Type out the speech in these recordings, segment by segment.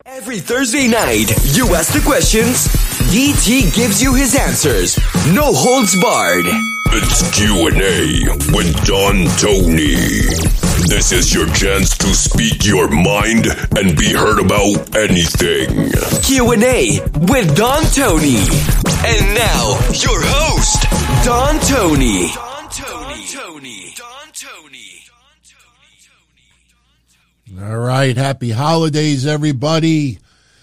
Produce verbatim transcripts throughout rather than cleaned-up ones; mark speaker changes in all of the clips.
Speaker 1: Every Thursday night, you ask the questions, D T gives you his answers. No holds barred.
Speaker 2: It's Q and A with Don Tony. This is your chance to speak your mind and be heard about anything.
Speaker 1: Q and A with Don Tony. And now, your host, Don Tony. Don Tony. Tony. Don Tony.
Speaker 3: All right, happy holidays, everybody.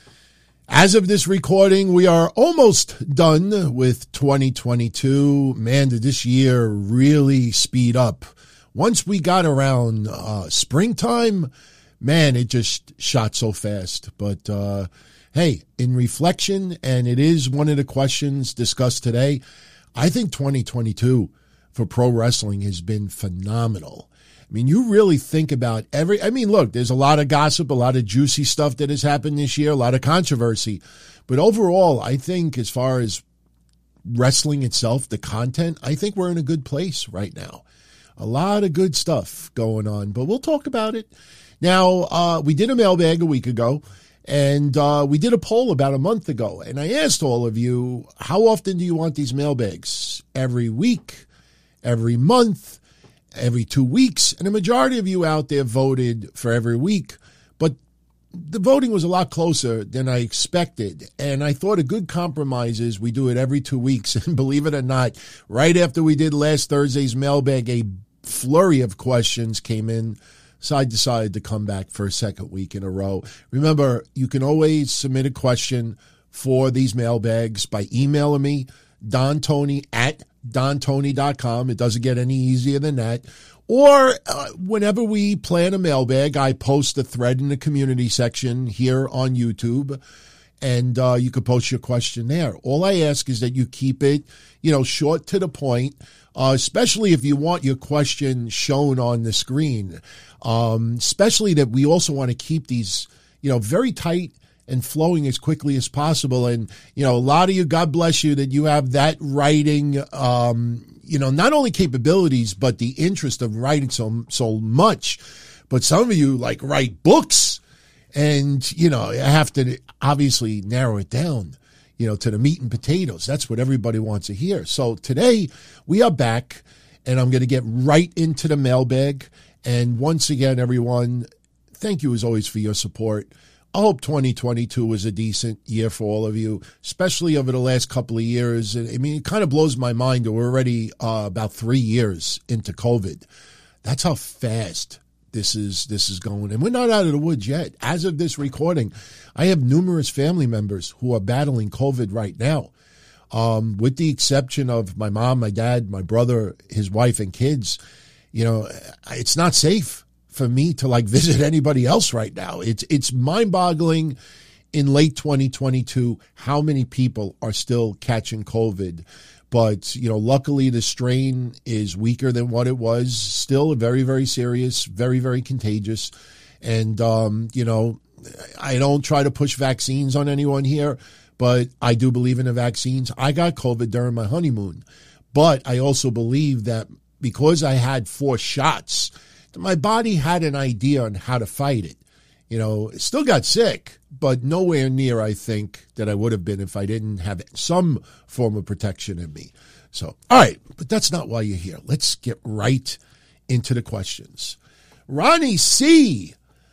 Speaker 3: As of this recording, we are almost done with twenty twenty-two. Man, did this year really speed up. Once we got around uh, springtime, man, it just shot so fast. But uh, hey, in reflection, and it is one of the questions discussed today, I think twenty twenty-two for pro wrestling has been phenomenal. I mean, you really think about every, I mean, look, there's a lot of gossip, a lot of juicy stuff that has happened this year, a lot of controversy. But overall, I think as far as wrestling itself, the content, I think we're in a good place right now. A lot of good stuff going on, but we'll talk about it. Now, uh, we did a mailbag a week ago, and uh, we did a poll about a month ago. And I asked all of you, how often do you want these mailbags? Every week? Every month? Every two weeks, and a majority of you out there voted for every week, but the voting was a lot closer than I expected, and I thought a good compromise is we do it every two weeks, and believe it or not, right after we did last Thursday's mailbag, a flurry of questions came in, so I decided to come back for a second week in a row. Remember, you can always submit a question for these mailbags by emailing me, dontony at don tony dot com. It doesn't get any easier than that. Or uh, whenever we plan a mailbag, I post a thread in the community section here on YouTube, and uh, you can post your question there. All I ask is that you keep it, you know, short to the point, uh, especially if you want your question shown on the screen. Um, especially that we also want to keep these, you know, very tight and flowing as quickly as possible. And, you know, a lot of you, God bless you, that you have that writing, um, you know, not only capabilities, but the interest of writing so, so much. But some of you, like, write books. And, you know, I have to obviously narrow it down, you know, to the meat and potatoes. That's what everybody wants to hear. So today we are back, and I'm going to get right into the mailbag. And once again, everyone, thank you as always for your support. I hope twenty twenty-two was a decent year for all of you, especially over the last couple of years. I mean, it kind of blows my mind that we're already uh, about three years into COVID. That's how fast this is this is going. And we're not out of the woods yet. As of this recording, I have numerous family members who are battling COVID right now, um, with the exception of my mom, my dad, my brother, his wife, and kids. You know, it's not safe for me to like visit anybody else right now. It's it's mind-boggling in late twenty twenty-two how many people are still catching COVID. But, you know, luckily the strain is weaker than what it was. Still very, very serious, very, very contagious. And, um, you know, I don't try to push vaccines on anyone here, but I do believe in the vaccines. I got COVID during my honeymoon. But I also believe that because I had four shots, my body had an idea on how to fight it. You know, still got sick, but nowhere near, I think, that I would have been if I didn't have some form of protection in me. So, all right, but that's not why you're here. Let's get right into the questions. Ronnie C.,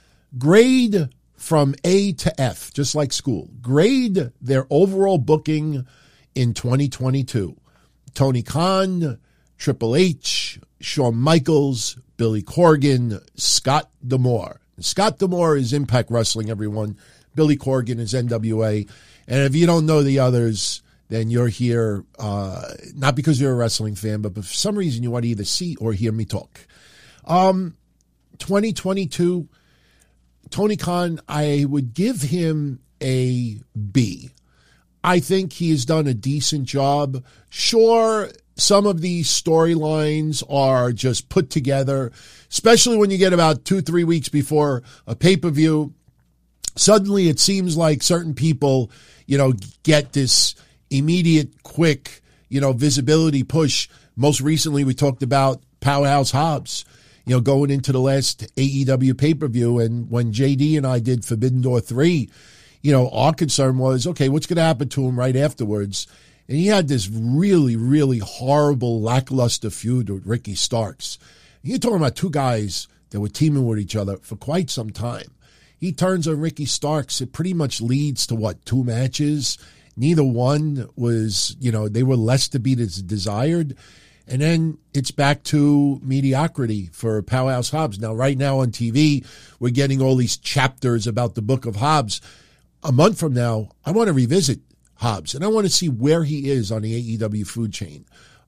Speaker 3: grade from A to F, just like school. Grade their overall booking in twenty twenty-two. Tony Khan, Triple H, Shawn Michaels, Billy Corgan, Scott D'Amore. Scott D'Amore is Impact Wrestling, everyone. Billy Corgan is N W A. And if you don't know the others, then you're here uh, not because you're a wrestling fan, but for some reason you want to either see or hear me talk. Um, twenty twenty-two, Tony Khan, I would give him a B. I think he has done a decent job. Sure, some of these storylines are just put together, especially when you get about two, three weeks before a pay-per-view. Suddenly it seems like certain people, you know, get this immediate, quick, you know, visibility push. Most recently, we talked about Powerhouse Hobbs, you know, going into the last A E W pay-per-view. And when J D and I did Forbidden Door three, you know, our concern was, okay, what's going to happen to him right afterwards? And he had this really, really horrible, lackluster feud with Ricky Starks. You're talking about two guys that were teaming with each other for quite some time. He turns on Ricky Starks. It pretty much leads to, what, two matches? Neither one was, you know, they were less to be desired. And then it's back to mediocrity for Powerhouse Hobbs. Now, right now on T V, we're getting all these chapters about the Book of Hobbs. A month from now, I want to revisit Hobbs, and I want to see where he is on the A E W food chain.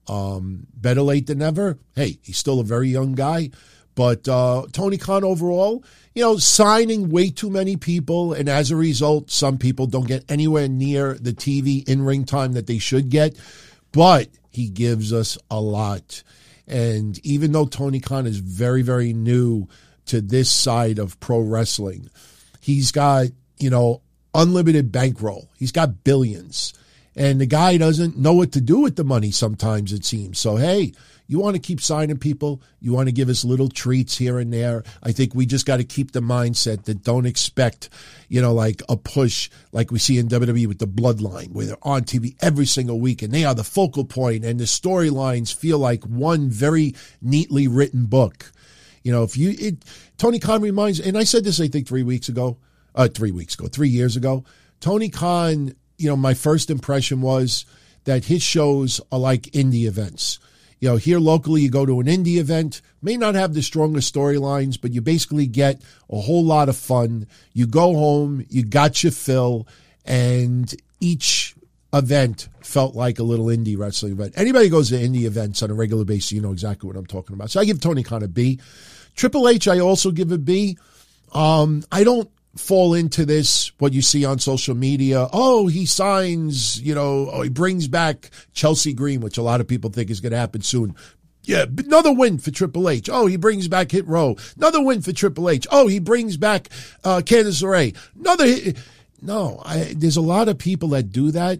Speaker 3: Um, better late than never. Hey, he's still a very young guy. But uh, Tony Khan overall, you know, signing way too many people, and as a result, some people don't get anywhere near the T V in-ring time that they should get. But he gives us a lot. And even though Tony Khan is very, very new to this side of pro wrestling, he's got, you know, unlimited bankroll. He's got billions. And the guy doesn't know what to do with the money sometimes, it seems. So, hey, you want to keep signing people. You want to give us little treats here and there. I think we just got to keep the mindset that don't expect, you know, like a push like we see in W W E with the Bloodline, where they're on T V every single week and they are the focal point and the storylines feel like one very neatly written book. You know, if you, it, Tony Khan reminds, and I said this, I think, three weeks ago, uh, three weeks ago, three years ago, Tony Khan, you know, my first impression was that his shows are like indie events. You know, here locally, you go to an indie event, may not have the strongest storylines, but you basically get a whole lot of fun. You go home, you got your fill, and each event felt like a little indie wrestling event. Anybody who goes to indie events on a regular basis, you know exactly what I'm talking about. So I give Tony Khan a B. Triple H, I also give a B. Um, I don't fall into this, what you see on social media. Oh, he signs, you know, oh, he brings back Chelsea Green, which a lot of people think is going to happen soon. Yeah, another win for Triple H. Oh, he brings back Hit Row. Another win for Triple H. Oh, he brings back uh, Candice LeRae. Another hit. No, I, there's a lot of people that do that.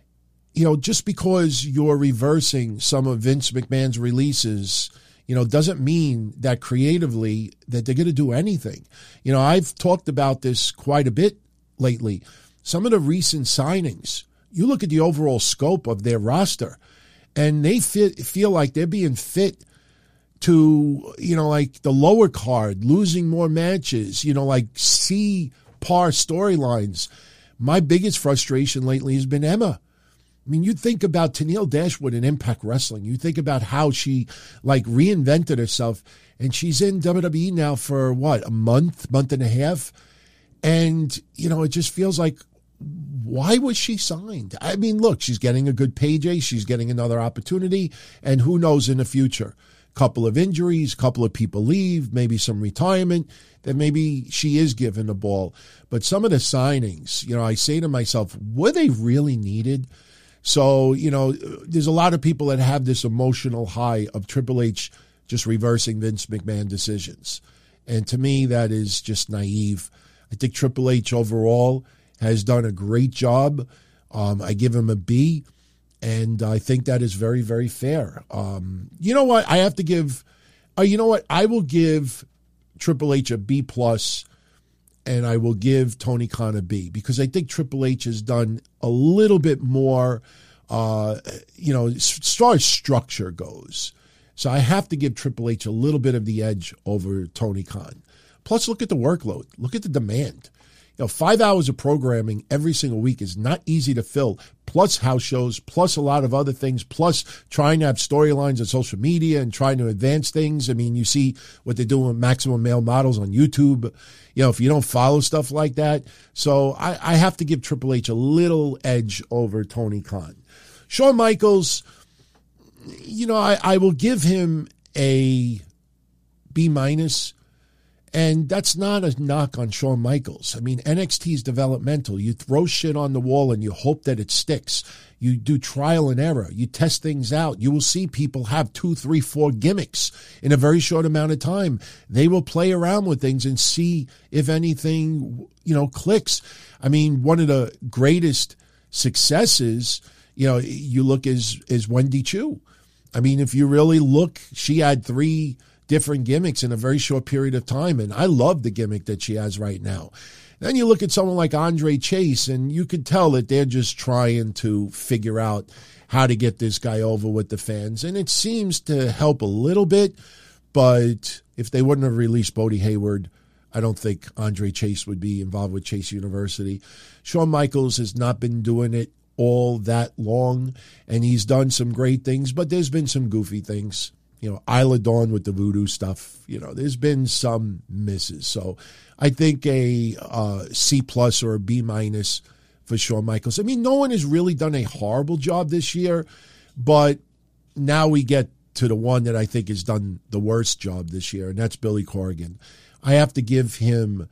Speaker 3: You know, just because you're reversing some of Vince McMahon's releases, you know, doesn't mean that creatively that they're going to do anything. You know, I've talked about this quite a bit lately. Some of the recent signings, you look at the overall scope of their roster, and they fit, feel like they're being fit to, you know, like the lower card, losing more matches, you know, like C-par storylines. My biggest frustration lately has been Emma. I mean, you think about Tenille Dashwood in Impact Wrestling. You think about how she, like, reinvented herself. And she's in W W E now for, what, a month, month and a half? And, you know, it just feels like, why was she signed? I mean, look, she's getting a good payday. She's getting another opportunity. And who knows in the future? Couple of injuries, couple of people leave, maybe some retirement, then maybe she is given the ball. But some of the signings, you know, I say to myself, were they really needed? So, you know, there's a lot of people that have this emotional high of Triple H just reversing Vince McMahon decisions. And to me, that is just naive. I think Triple H overall has done a great job. Um, I give him a B, and I think that is very, very fair. Um, you know what? I have to give, uh, you know what? I will give Triple H a B plus, and I will give Tony Khan a B, because I think Triple H has done a little bit more, uh, you know, as far as structure goes. So I have to give Triple H a little bit of the edge over Tony Khan. Plus, look at the workload. Look at the demand. You know, five hours of programming every single week is not easy to fill, plus house shows, plus a lot of other things, plus trying to have storylines on social media and trying to advance things. I mean, you see what they're doing with Maximum Male Models on YouTube. You know, if you don't follow stuff like that. So I, I have to give Triple H a little edge over Tony Khan. Shawn Michaels, you know, I, I will give him a B minus. And that's not a knock on Shawn Michaels. I mean, N X T is developmental. You throw shit on the wall and you hope that it sticks. You do trial and error. You test things out. You will see people have two, three, four gimmicks in a very short amount of time. They will play around with things and see if anything, you know, clicks. I mean, one of the greatest successes, you know, you look is, is Wendy Chu. I mean, if you really look, she had three different gimmicks in a very short period of time. And I love the gimmick that she has right now. Then you look at someone like Andre Chase, and you could tell that they're just trying to figure out how to get this guy over with the fans. And it seems to help a little bit, but if they wouldn't have released Bodie Hayward, I don't think Andre Chase would be involved with Chase University. Shawn Michaels has not been doing it all that long, and he's done some great things, but there's been some goofy things. You know, Isla Dawn with the voodoo stuff. You know, there's been some misses. So I think a uh, C plus or a B minus for Shawn Michaels. I mean, no one has really done a horrible job this year, but now we get to the one that I think has done the worst job this year, and that's Billy Corgan. I have to give him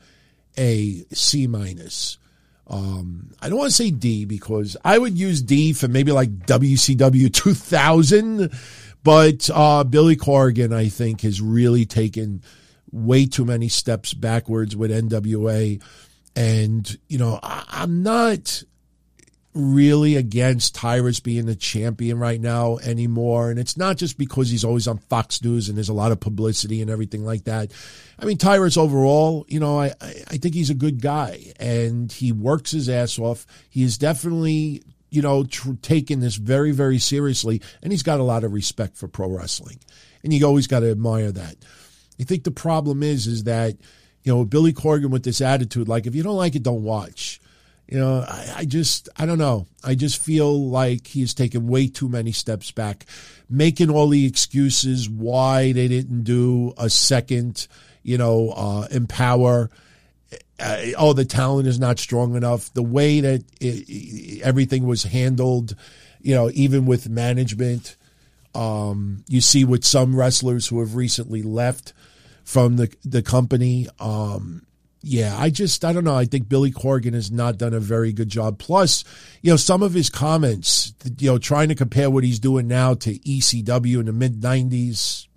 Speaker 3: a C minus. Um, I don't want to say D because I would use D for maybe like W C W two thousand, but uh, Billy Corgan, I think, has really taken way too many steps backwards with N W A. And, you know, I, I'm not really against Tyrus being the champion right now anymore. And it's not just because he's always on Fox News and there's a lot of publicity and everything like that. I mean, Tyrus overall, you know, I, I think he's a good guy and he works his ass off. He is definitely, you know, tr- taking this very, very seriously. And he's got a lot of respect for pro wrestling. And you always got to admire that. I think the problem is, is that, you know, Billy Corgan with this attitude, like, if you don't like it, don't watch. You know, I, I just, I don't know. I just feel like he's taken way too many steps back, making all the excuses why they didn't do a second, you know, uh, Empower. Uh, oh, the talent is not strong enough. The way that it, it, everything was handled, you know, even with management, um, you see with some wrestlers who have recently left from the the company. Um, yeah, I just, I don't know. I think Billy Corgan has not done a very good job. Plus, you know, some of his comments, you know, trying to compare what he's doing now to E C W in the mid nineties,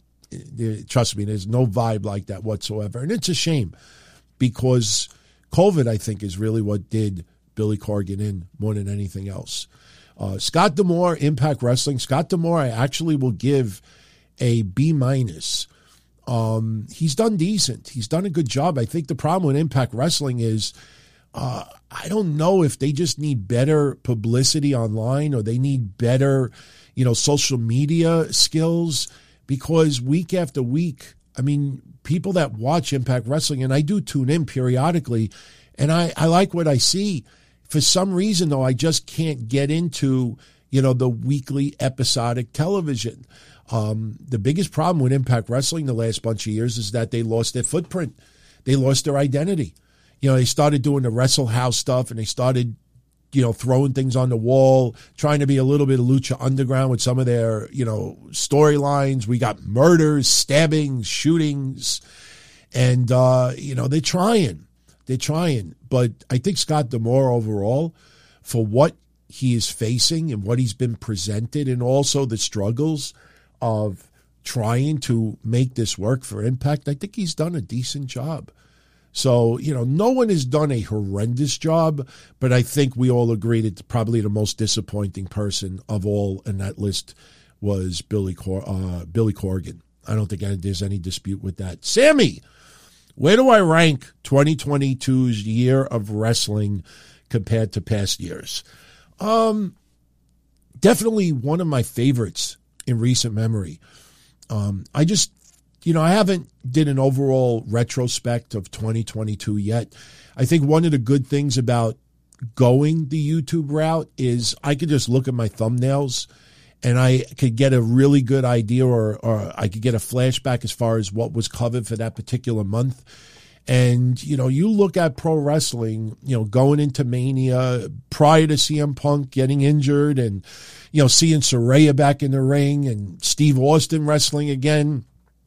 Speaker 3: trust me, there's no vibe like that whatsoever. And it's a shame because COVID, I think, is really what did Billy Corgan in more than anything else. Uh, Scott D'Amore, Impact Wrestling. Scott D'Amore, I actually will give a B minus. Um, he's done decent. He's done a good job. I think the problem with Impact Wrestling is uh, I don't know if they just need better publicity online or they need better, you know, social media skills, because week after week, I mean, people that watch Impact Wrestling, and I do tune in periodically, and I, I like what I see. For some reason, though, I just can't get into, you know, the weekly episodic television. Um, the biggest problem with Impact Wrestling the last bunch of years is that they lost their footprint. They lost their identity. You know, they started doing the Wrestle House stuff and they started, you know, throwing things on the wall, trying to be a little bit of Lucha Underground with some of their, you know, storylines. We got murders, stabbings, shootings, and, uh, you know, they're trying. They're trying. But I think Scott D'Amore overall, for what he is facing and what he's been presented, and also the struggles of trying to make this work for Impact, I think he's done a decent job. So, you know, no one has done a horrendous job, but I think we all agree that probably the most disappointing person of all in that list was Billy Cor- uh, Billy Corgan. I don't think there's any dispute with that. Sammy, where do I rank twenty twenty-two's year of wrestling compared to past years? Um, definitely one of my favorites in recent memory. Um, I just, you know, I haven't did an overall retrospect of twenty twenty-two yet. I think one of the good things about going the YouTube route is I could just look at my thumbnails and I could get a really good idea, or, or I could get a flashback as far as what was covered for that particular month. And, you know, you look at pro wrestling, you know, going into Mania, prior to C M Punk getting injured, and, you know, seeing Saraya back in the ring and Steve Austin wrestling again.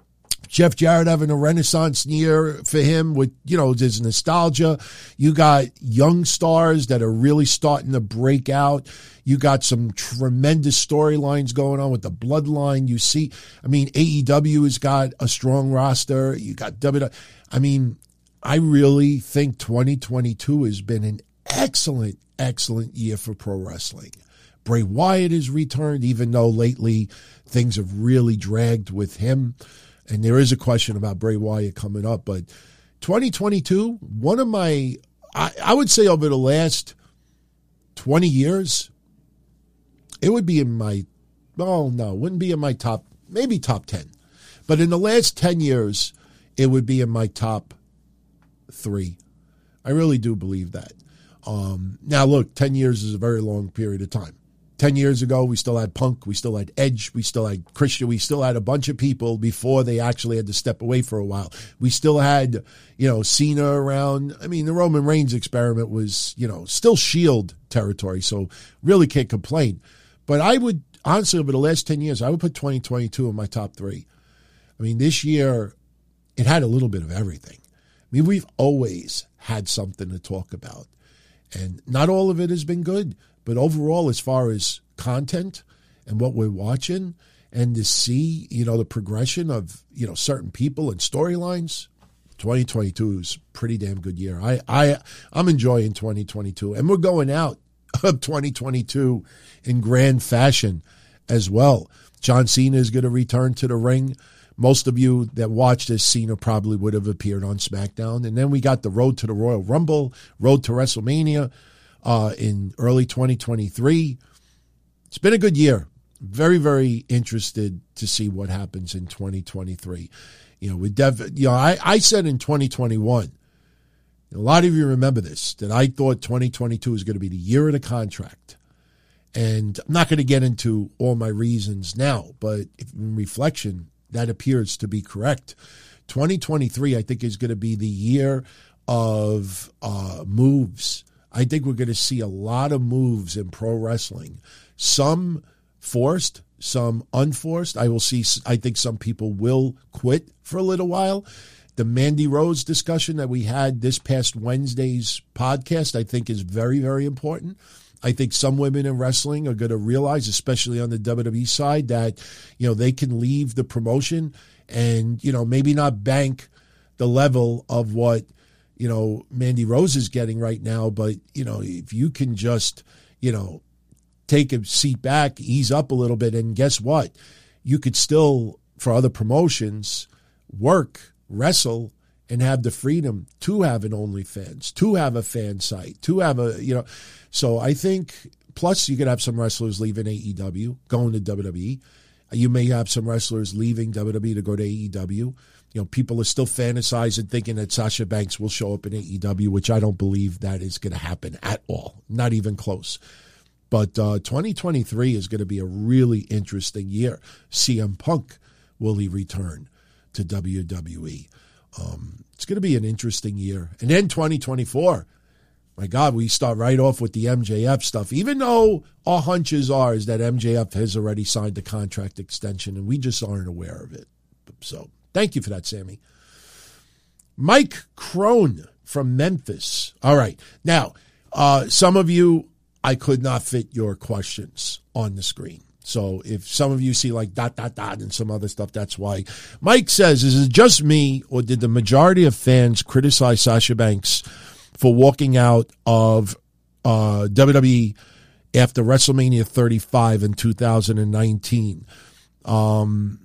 Speaker 3: Jeff Jarrett having a renaissance year for him with, you know, there's nostalgia. You got young stars that are really starting to break out. You got some tremendous storylines going on with the Bloodline. You see, I mean, A E W has got a strong roster. You got W W E. I mean, I really think twenty twenty-two has been an excellent, excellent year for pro wrestling. Bray Wyatt has returned, even though lately things have really dragged with him. And there is a question about Bray Wyatt coming up. But twenty twenty-two, one of my I, I would say over the last twenty years, it would be in my, well, no, it wouldn't be in my top, maybe top ten. But in the last ten years, it would be in my top three. I really do believe that. Um, now, look, ten years is a very long period of time. ten years ago, we still had Punk, we still had Edge, we still had Christian, we still had a bunch of people before they actually had to step away for a while. We still had, you know, Cena around. I mean, the Roman Reigns experiment was, you know, still Shield territory, so really can't complain. But I would, honestly, over the last ten years, I would put twenty twenty-two in my top three. I mean, this year, it had a little bit of everything. I mean, we've always had something to talk about. And not all of it has been good. But overall, as far as content and what we're watching and to see, you know, the progression of, you know, certain people and storylines, twenty twenty-two is a pretty damn good year. I, I, I'm enjoying twenty twenty-two. And we're going out of twenty twenty-two in grand fashion as well. John Cena is going to return to the ring. Most of you that watched this, Cena probably would have appeared on SmackDown. And then we got the road to the Royal Rumble, road to WrestleMania uh, in early twenty twenty-three. It's been a good year. Very, very interested to see what happens in twenty twenty-three. You know, we def- you know, I, I said in twenty twenty-one, a lot of you remember this, that I thought twenty twenty-two was going to be the year of the contract. And I'm not going to get into all my reasons now, but in reflection, that appears to be correct. twenty twenty-three, I think, is going to be the year of uh, moves. I think we're going to see a lot of moves in pro wrestling. Some forced, some unforced. I will see, I think some people will quit for a little while. The Mandy Rose discussion that we had this past Wednesday's podcast, I think, is very, very important. I think some women in wrestling are going to realize, especially on the W W E side, that, you know, they can leave the promotion and, you know, maybe not bank the level of what, you know, Mandy Rose is getting right now. But, you know, if you can just, you know, take a seat back, ease up a little bit, and guess what? You could still, for other promotions, work, wrestle, and have the freedom to have an OnlyFans, to have a fan site, to have a, you know. So I think, plus you could have some wrestlers leaving A E W, going to W W E. You may have some wrestlers leaving W W E to go to A E W. You know, people are still fantasizing, thinking that Sasha Banks will show up in A E W, which I don't believe that is going to happen at all. Not even close. But uh, twenty twenty-three is going to be a really interesting year. C M Punk, will he return to W W E? Um, it's going to be an interesting year. And then twenty twenty-four, my God, we start right off with the M J F stuff, even though our hunches are is that M J F has already signed the contract extension, and we just aren't aware of it. So thank you for that, Sammy. Mike Crone from Memphis. All right. Now, uh, some of you, I could not fit your questions on the screen. So if some of you see like dot, dot, dot and some other stuff, that's why. Mike says, is it just me or did the majority of fans criticize Sasha Banks for walking out of uh, W W E after WrestleMania thirty-five in two thousand nineteen? Um,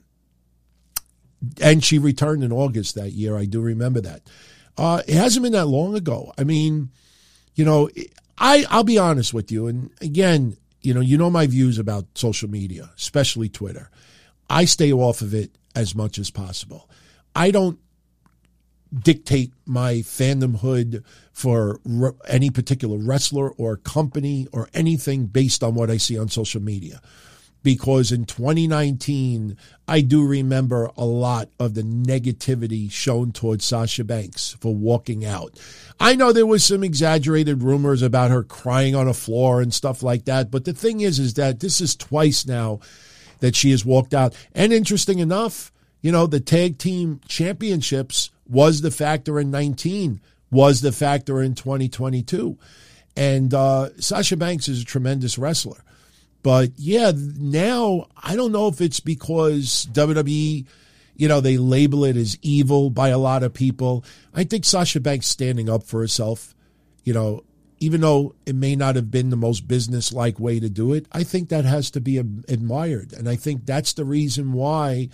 Speaker 3: and she returned in August that year. I do remember that. Uh, it hasn't been that long ago. I mean, you know, I, I'll be honest with you. And again, you know, you know my views about social media, especially Twitter. I stay off of it as much as possible. I don't dictate my fandomhood for re- any particular wrestler or company or anything based on what I see on social media. Because in twenty nineteen, I do remember a lot of the negativity shown towards Sasha Banks for walking out. I know there was some exaggerated rumors about her crying on a floor and stuff like that. But the thing is, is that this is twice now that she has walked out. And interesting enough, you know, the tag team championships was the factor in nineteen, was the factor in twenty twenty-two. And uh, Sasha Banks is a tremendous wrestler. But, yeah, now I don't know if it's because W W E, you know, they label it as evil by a lot of people. I think Sasha Banks standing up for herself, you know, even though it may not have been the most business-like way to do it, I think that has to be admired. And I think that's the reason why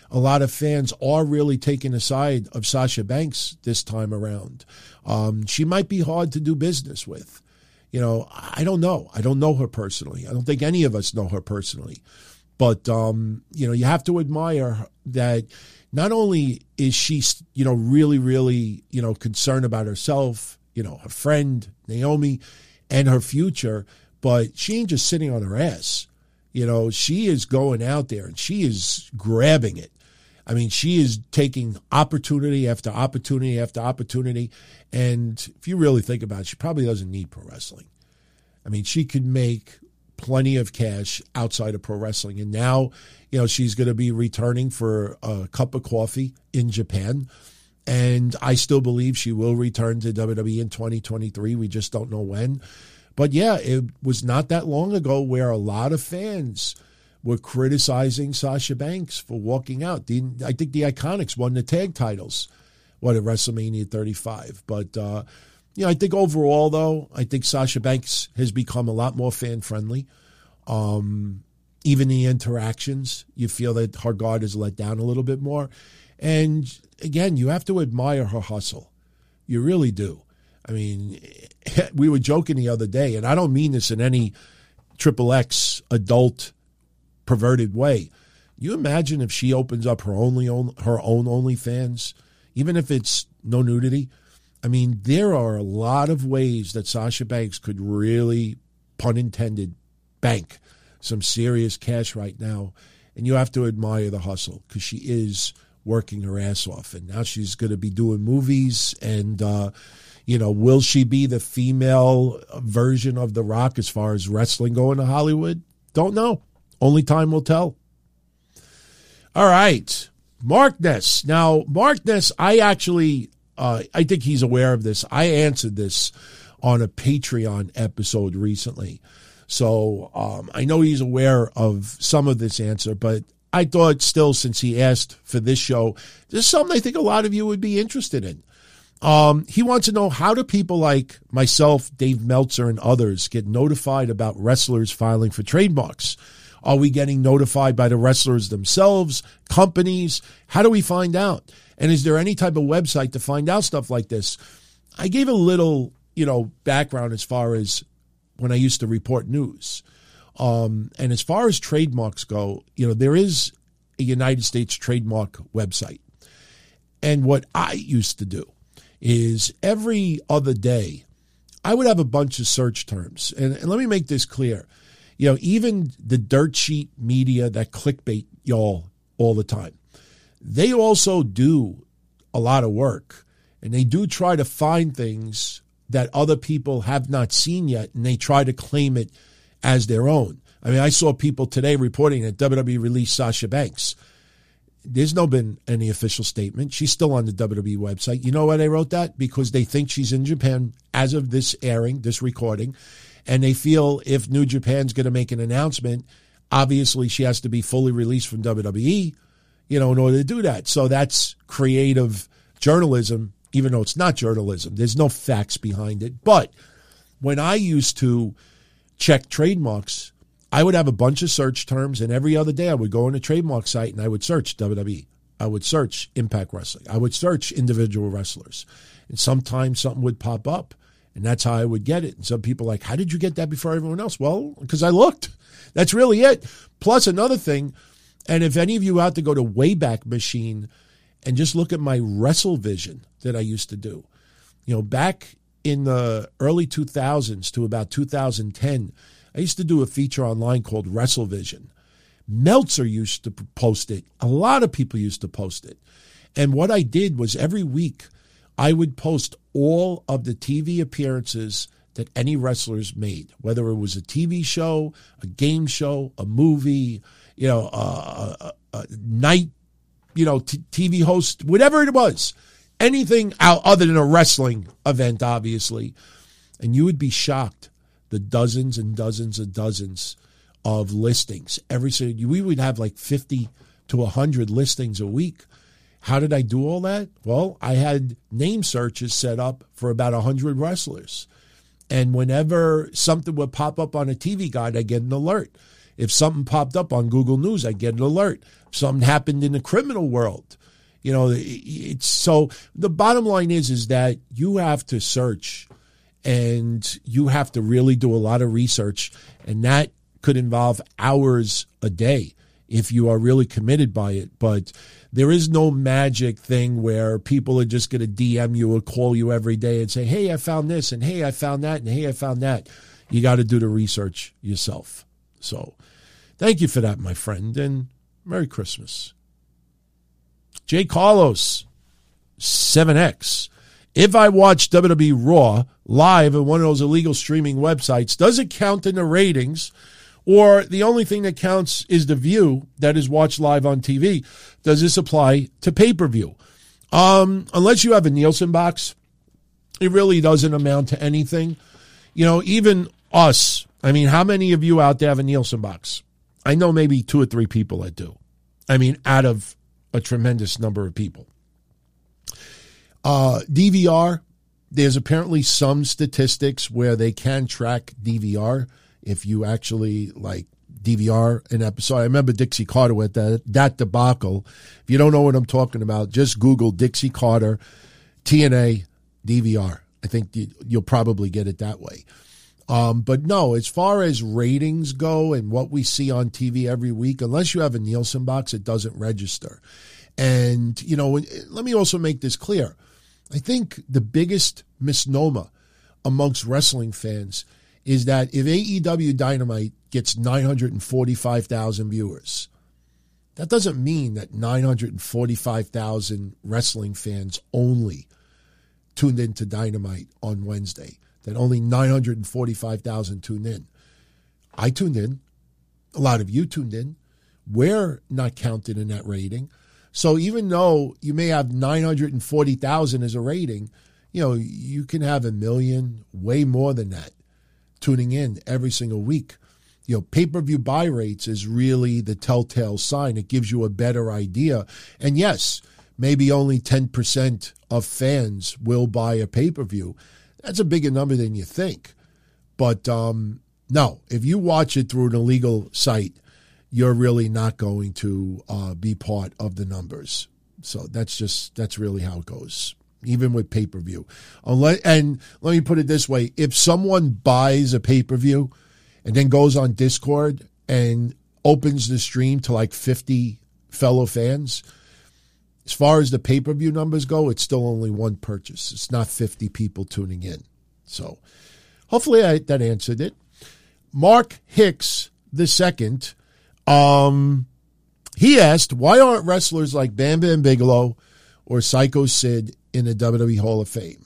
Speaker 3: a lot of fans are really taking the side of Sasha Banks this time around. Um, she might be hard to do business with. You know, I don't know. I don't know her personally. I don't think any of us know her personally. But, um, you know, you have to admire that not only is she, you know, really, really, you know, concerned about herself, you know, her friend, Naomi, and her future, but she ain't just sitting on her ass. You know, she is going out there and she is grabbing it. I mean, she is taking opportunity after opportunity after opportunity. And if you really think about it, she probably doesn't need pro wrestling. I mean, she could make plenty of cash outside of pro wrestling. And now, you know, she's going to be returning for a cup of coffee in Japan. And I still believe she will return to W W E in twenty twenty-three. We just don't know when. But yeah, it was not that long ago where a lot of fans were criticizing Sasha Banks for walking out. The, I think the Iconics won the tag titles, what, at WrestleMania thirty-five. But, uh, you know, I think overall, though, I think Sasha Banks has become a lot more fan-friendly. Um, even the interactions, you feel that her guard is let down a little bit more. And, again, you have to admire her hustle. You really do. I mean, we were joking the other day, and I don't mean this in any triple X adult perverted way. You imagine if she opens up her only own, her own OnlyFans, even if it's no nudity. I mean, there are a lot of ways that Sasha Banks could really, pun intended, bank some serious cash right now. And you have to admire the hustle because she is working her ass off. And now she's going to be doing movies. And, uh, you know, will she be the female version of The Rock as far as wrestling going to Hollywood? Don't know. Only time will tell. All right. Mark Ness. Now, Mark Ness, I actually, uh, I think he's aware of this. I answered this on a Patreon episode recently. So um, I know he's aware of some of this answer, but I thought still, since he asked for this show, there's something I think a lot of you would be interested in. Um, he wants to know, how do people like myself, Dave Meltzer, and others get notified about wrestlers filing for trademarks? Are we getting notified by the wrestlers themselves, companies? How do we find out? And is there any type of website to find out stuff like this? I gave a little, you know, background as far as when I used to report news. Um, and as far as trademarks go, you know, there is a United States trademark website. And what I used to do is every other day, I would have a bunch of search terms. And, and let me make this clear. You know, even the dirt sheet media that clickbait y'all all the time, they also do a lot of work. And they do try to find things that other people have not seen yet, and they try to claim it as their own. I mean, I saw people today reporting that W W E released Sasha Banks. There's no been any official statement. She's still on the W W E website. You know why they wrote that? Because they think she's in Japan as of this airing, this recording, and they feel if New Japan's going to make an announcement, obviously she has to be fully released from W W E, you know, in order to do that. So that's creative journalism, even though it's not journalism. There's no facts behind it. But when I used to check trademarks, I would have a bunch of search terms, and every other day I would go on a trademark site and I would search W W E. I would search Impact Wrestling. I would search individual wrestlers. And sometimes something would pop up, and that's how I would get it. And some people are like, how did you get that before everyone else? Well, because I looked. That's really it. Plus another thing, and if any of you out to go to Wayback Machine and just look at my WrestleVision that I used to do. You know, back in the early two thousands to about two thousand ten, I used to do a feature online called WrestleVision. Meltzer used to post it. A lot of people used to post it. And what I did was every week I would post all of the T V appearances that any wrestlers made, whether it was a T V show, a game show, a movie, you know, a, a, a night, you know, t- T V host, whatever it was, anything out other than a wrestling event, obviously. And you would be shocked, the dozens and dozens and dozens of listings. Every single, we would have like fifty to one hundred listings a week. How did I do all that? Well, I had name searches set up for about one hundred wrestlers. And whenever something would pop up on a T V guide, I get an alert. If something popped up on Google News, I get an alert. If something happened in the criminal world, you know, it's so the bottom line is, is that you have to search and you have to really do a lot of research, and that could involve hours a day if you are really committed by it. But there is no magic thing where people are just going to D M you or call you every day and say, hey, I found this, and hey, I found that, and hey, I found that. You got to do the research yourself. So thank you for that, my friend, and Merry Christmas. Jay Carlos, seven X. If I watch W W E Raw live on one of those illegal streaming websites, does it count in the ratings? Or the only thing that counts is the view that is watched live on T V? Does this apply to pay-per-view? Um, unless you have a Nielsen box, it really doesn't amount to anything. You know, even us, I mean, how many of you out there have a Nielsen box? I know maybe two or three people that do. I mean, out of a tremendous number of people. Uh, D V R, there's apparently some statistics where they can track D V R if you actually like D V R an episode. I remember Dixie Carter with that, that debacle. If you don't know what I'm talking about, just Google Dixie Carter, T N A, D V R. I think you, you'll probably get it that way. Um, but no, as far as ratings go and what we see on T V every week, unless you have a Nielsen box, it doesn't register. And, you know, let me also make this clear. I think the biggest misnomer amongst wrestling fans is that if A E W Dynamite gets nine hundred forty-five thousand viewers, that doesn't mean that nine hundred forty-five thousand wrestling fans only tuned into Dynamite on Wednesday, that only nine hundred forty-five thousand tuned in. I tuned in. A lot of you tuned in. We're not counted in that rating. So even though you may have nine hundred forty thousand as a rating, you know, you can have a million, way more than that, tuning in every single week. You know, pay-per-view buy rates is really the telltale sign. It gives you a better idea. And yes, maybe only ten percent of fans will buy a pay-per-view. That's a bigger number than you think. But um, no, if you watch it through an illegal site, you're really not going to uh, be part of the numbers. So that's just, that's really how it goes, even with pay-per-view. Unless, and let me put it this way. If someone buys a pay-per-view and then goes on Discord and opens the stream to like fifty fellow fans, as far as the pay-per-view numbers go, it's still only one purchase. It's not fifty people tuning in. So hopefully I, that answered it. Mark Hicks the second, um, he asked, why aren't wrestlers like Bam Bam Bigelow or Psycho Sid in the W W E Hall of Fame?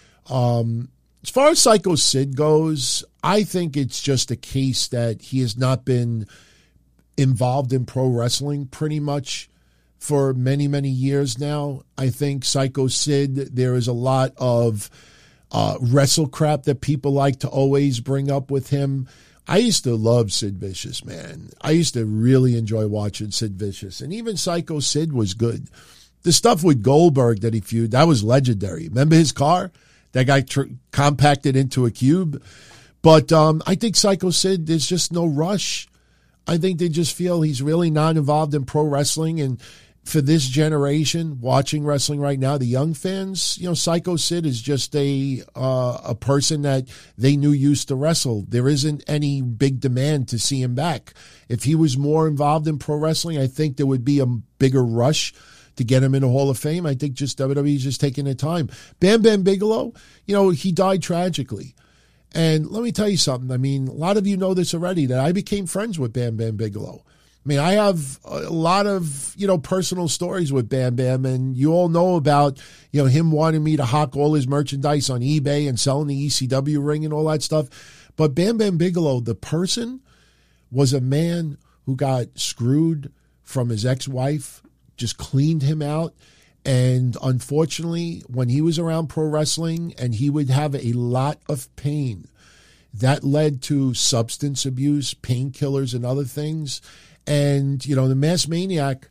Speaker 3: Um, as far as Psycho Sid goes, I think it's just a case that he has not been involved in pro wrestling pretty much for many, many years now. I think Psycho Sid, there is a lot of uh, wrestle crap that people like to always bring up with him. I used to love Sid Vicious, man. I used to really enjoy watching Sid Vicious. And even Psycho Sid was good. The stuff with Goldberg that he feuded, that was legendary. Remember his car? That guy tr- compacted into a cube. But um, I think Psycho Sid, there's just no rush. I think they just feel he's really not involved in pro wrestling. And for this generation watching wrestling right now, the young fans, you know, Psycho Sid is just a uh, a person that they knew used to wrestle. There isn't any big demand to see him back. If he was more involved in pro wrestling, I think there would be a bigger rush to get him in the Hall of Fame. I think just W W E is just taking their time. Bam Bam Bigelow, you know, he died tragically. And let me tell you something. I mean, a lot of you know this already, that I became friends with Bam Bam Bigelow. I mean, I have a lot of, you know, personal stories with Bam Bam, and you all know about, you know, him wanting me to hawk all his merchandise on eBay and selling the E C W ring and all that stuff. But Bam Bam Bigelow, the person, was a man who got screwed from his ex-wife, just cleaned him out. And unfortunately, when he was around pro wrestling and he would have a lot of pain, that led to substance abuse, painkillers, and other things. And, you know, the Masked Maniac,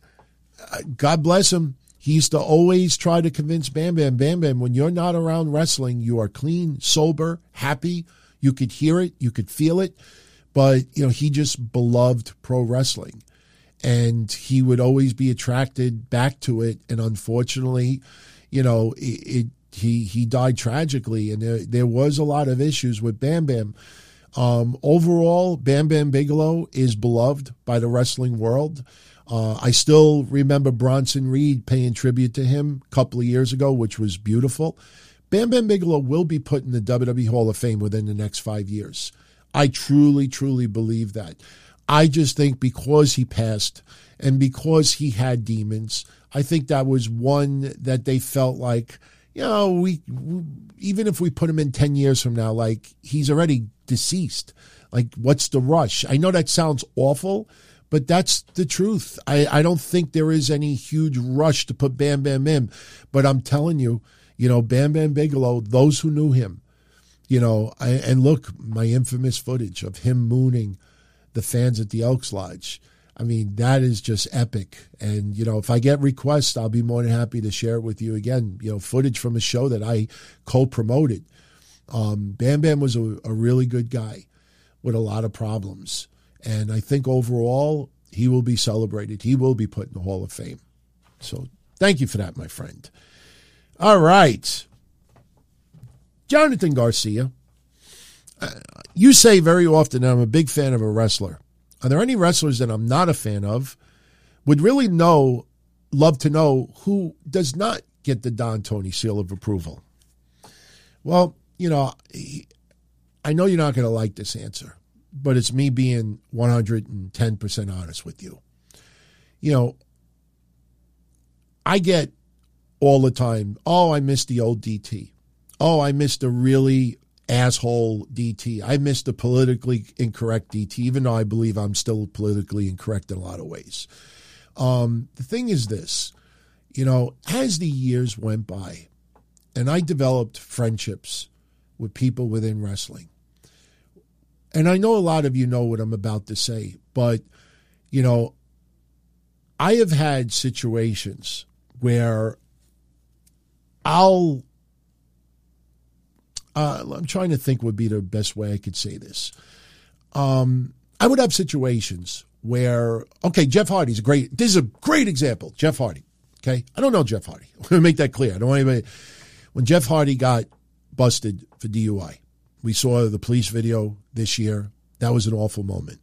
Speaker 3: God bless him, he used to always try to convince Bam Bam, Bam Bam, when you're not around wrestling, you are clean, sober, happy. You could hear it. You could feel it. but, you know, he just beloved pro wrestling. And he would always be attracted back to it. And unfortunately, you know, it, it he he died tragically. And there, there was a lot of issues with Bam Bam. Um, overall, Bam Bam Bigelow is beloved by the wrestling world. Uh, I still remember Bronson Reed paying tribute to him a couple of years ago, which was beautiful. Bam Bam Bigelow will be put in the W W E Hall of Fame within the next five years. I truly, truly believe that. I just think because he passed and because he had demons, I think that was one that they felt like, you know, we, we even if we put him in ten years from now, like he's already deceased. Like, what's the rush? I know that sounds awful, but that's the truth. I, I don't think there is any huge rush to put Bam Bam in. But I'm telling you, you know, Bam Bam Bigelow, those who knew him, you know, I, and look, my infamous footage of him mooning the fans at the Elks Lodge. I mean, that is just epic. And, you know, if I get requests, I'll be more than happy to share it with you again. You know, footage from a show that I co-promoted. Um, Bam Bam was a, a really good guy with a lot of problems. And I think overall, he will be celebrated. He will be put in the Hall of Fame. So thank you for that, my friend. All right. Jonathan Garcia. Uh, you say very often that I'm a big fan of a wrestler. Are there any wrestlers that I'm not a fan of? Would really know, love to know who does not get the Don Tony seal of approval. Well, you know, I know you're not going to like this answer, but it's me being one hundred ten percent honest with you. You know, I get all the time, oh, I miss the old D T. Oh, I missed a really asshole D T. I missed the politically incorrect D T, even though I believe I'm still politically incorrect in a lot of ways. Um, the thing is this, you know, as the years went by, and I developed friendships with people within wrestling, and I know a lot of you know what I'm about to say, but, you know, I have had situations where I'll Uh, I'm trying to think would be the best way I could say this. Um, I would have situations where, okay, Jeff Hardy's a great, this is a great example, Jeff Hardy, okay? I don't know Jeff Hardy. I'm going to make that clear. I don't want anybody, when Jeff Hardy got busted for D U I, we saw the police video this year. That was an awful moment.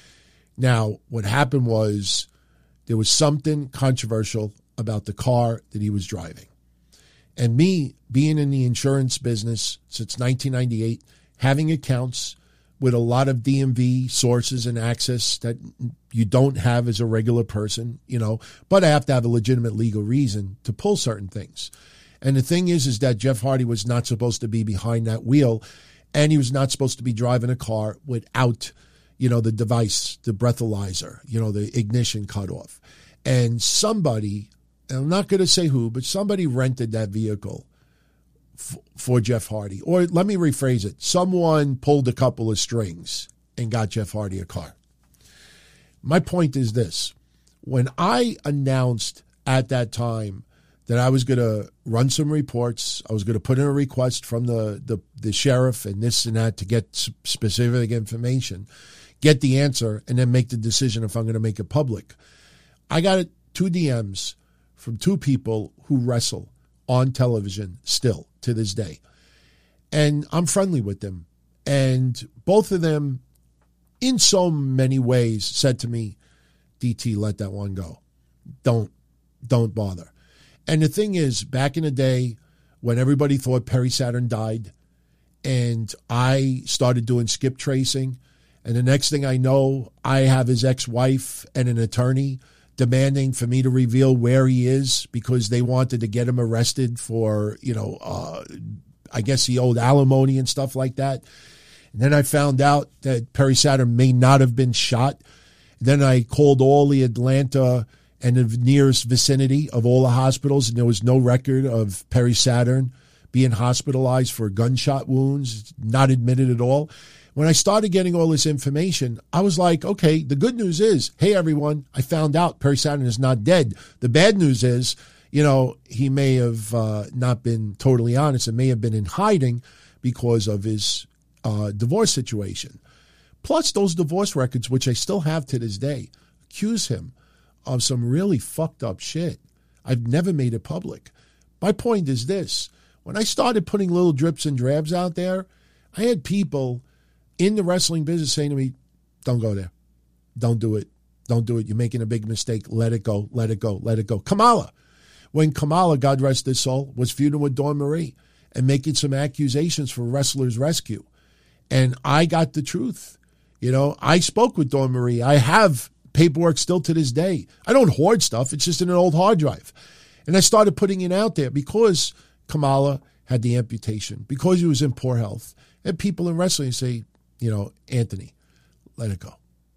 Speaker 3: Now, what happened was there was something controversial about the car that he was driving. And me, being in the insurance business since nineteen ninety-eight, having accounts with a lot of D M V sources and access that you don't have as a regular person, you know, but I have to have a legitimate legal reason to pull certain things. And the thing is, is that Jeff Hardy was not supposed to be behind that wheel, and he was not supposed to be driving a car without, you know, the device, the breathalyzer, you know, the ignition cut off. And somebody, and I'm not going to say who, but somebody rented that vehicle f- for Jeff Hardy. Or let me rephrase it. Someone pulled a couple of strings and got Jeff Hardy a car. My point is this. When I announced at that time that I was going to run some reports, I was going to put in a request from the, the, the sheriff and this and that to get specific information, get the answer, and then make the decision if I'm going to make it public. I got two D Ms from two people who wrestle on television still to this day. And I'm friendly with them. And both of them, in so many ways, said to me, D T, let that one go. Don't, don't bother. And the thing is, back in the day, when everybody thought Perry Saturn died, and I started doing skip tracing, and the next thing I know, I have his ex-wife and an attorney demanding for me to reveal where he is because they wanted to get him arrested for, you know, uh, I guess he owed alimony and stuff like that. And then I found out that Perry Saturn may not have been shot. Then I called all the Atlanta and the nearest vicinity of all the hospitals, and there was no record of Perry Saturn being hospitalized for gunshot wounds, not admitted at all. When I started getting all this information, I was like, okay, the good news is, hey, everyone, I found out Perry Saturn is not dead. The bad news is, you know, he may have uh, not been totally honest and may have been in hiding because of his uh, divorce situation. Plus those divorce records, which I still have to this day, accuse him of some really fucked up shit. I've never made it public. My point is this. When I started putting little drips and drabs out there, I had people in the wrestling business saying to me, don't go there. Don't do it. Don't do it. You're making a big mistake. Let it go. Let it go. Let it go. Kamala. When Kamala, God rest his soul, was feuding with Dawn Marie and making some accusations for Wrestlers Rescue. And I got the truth. You know, I spoke with Dawn Marie. I have paperwork still to this day. I don't hoard stuff. It's just in an old hard drive. And I started putting it out there because Kamala had the amputation, because he was in poor health. And people in wrestling say, you know, Anthony, let it go.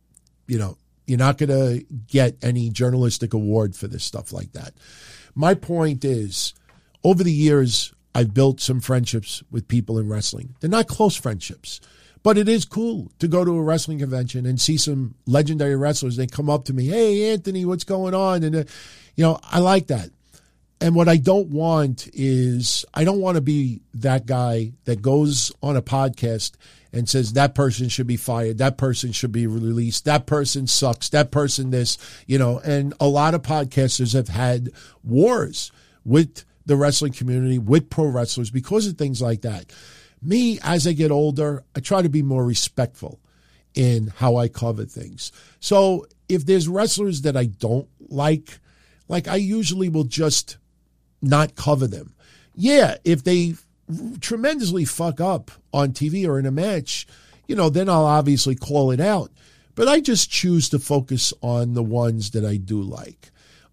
Speaker 3: You know, you're not going to get any journalistic award for this stuff like that. My point is, over the years, I've built some friendships with people in wrestling. They're not close friendships, but it is cool to go to a wrestling convention and see some legendary wrestlers. They come up to me, hey, Anthony, what's going on? And, uh, you know, I like that. And what I don't want is, I don't want to be that guy that goes on a podcast and says that person should be fired, that person should be released, that person sucks, that person this, you know. And a lot of podcasters have had wars with the wrestling community, with pro wrestlers, because of things like that. Me, as I get older, I try to be more respectful in how I cover things. So if there's wrestlers that I don't like, like I usually will just not cover them. Yeah, if they tremendously fuck up on T V or in a match, you know, then I'll obviously call it out. But I just choose to focus on the ones that I do like.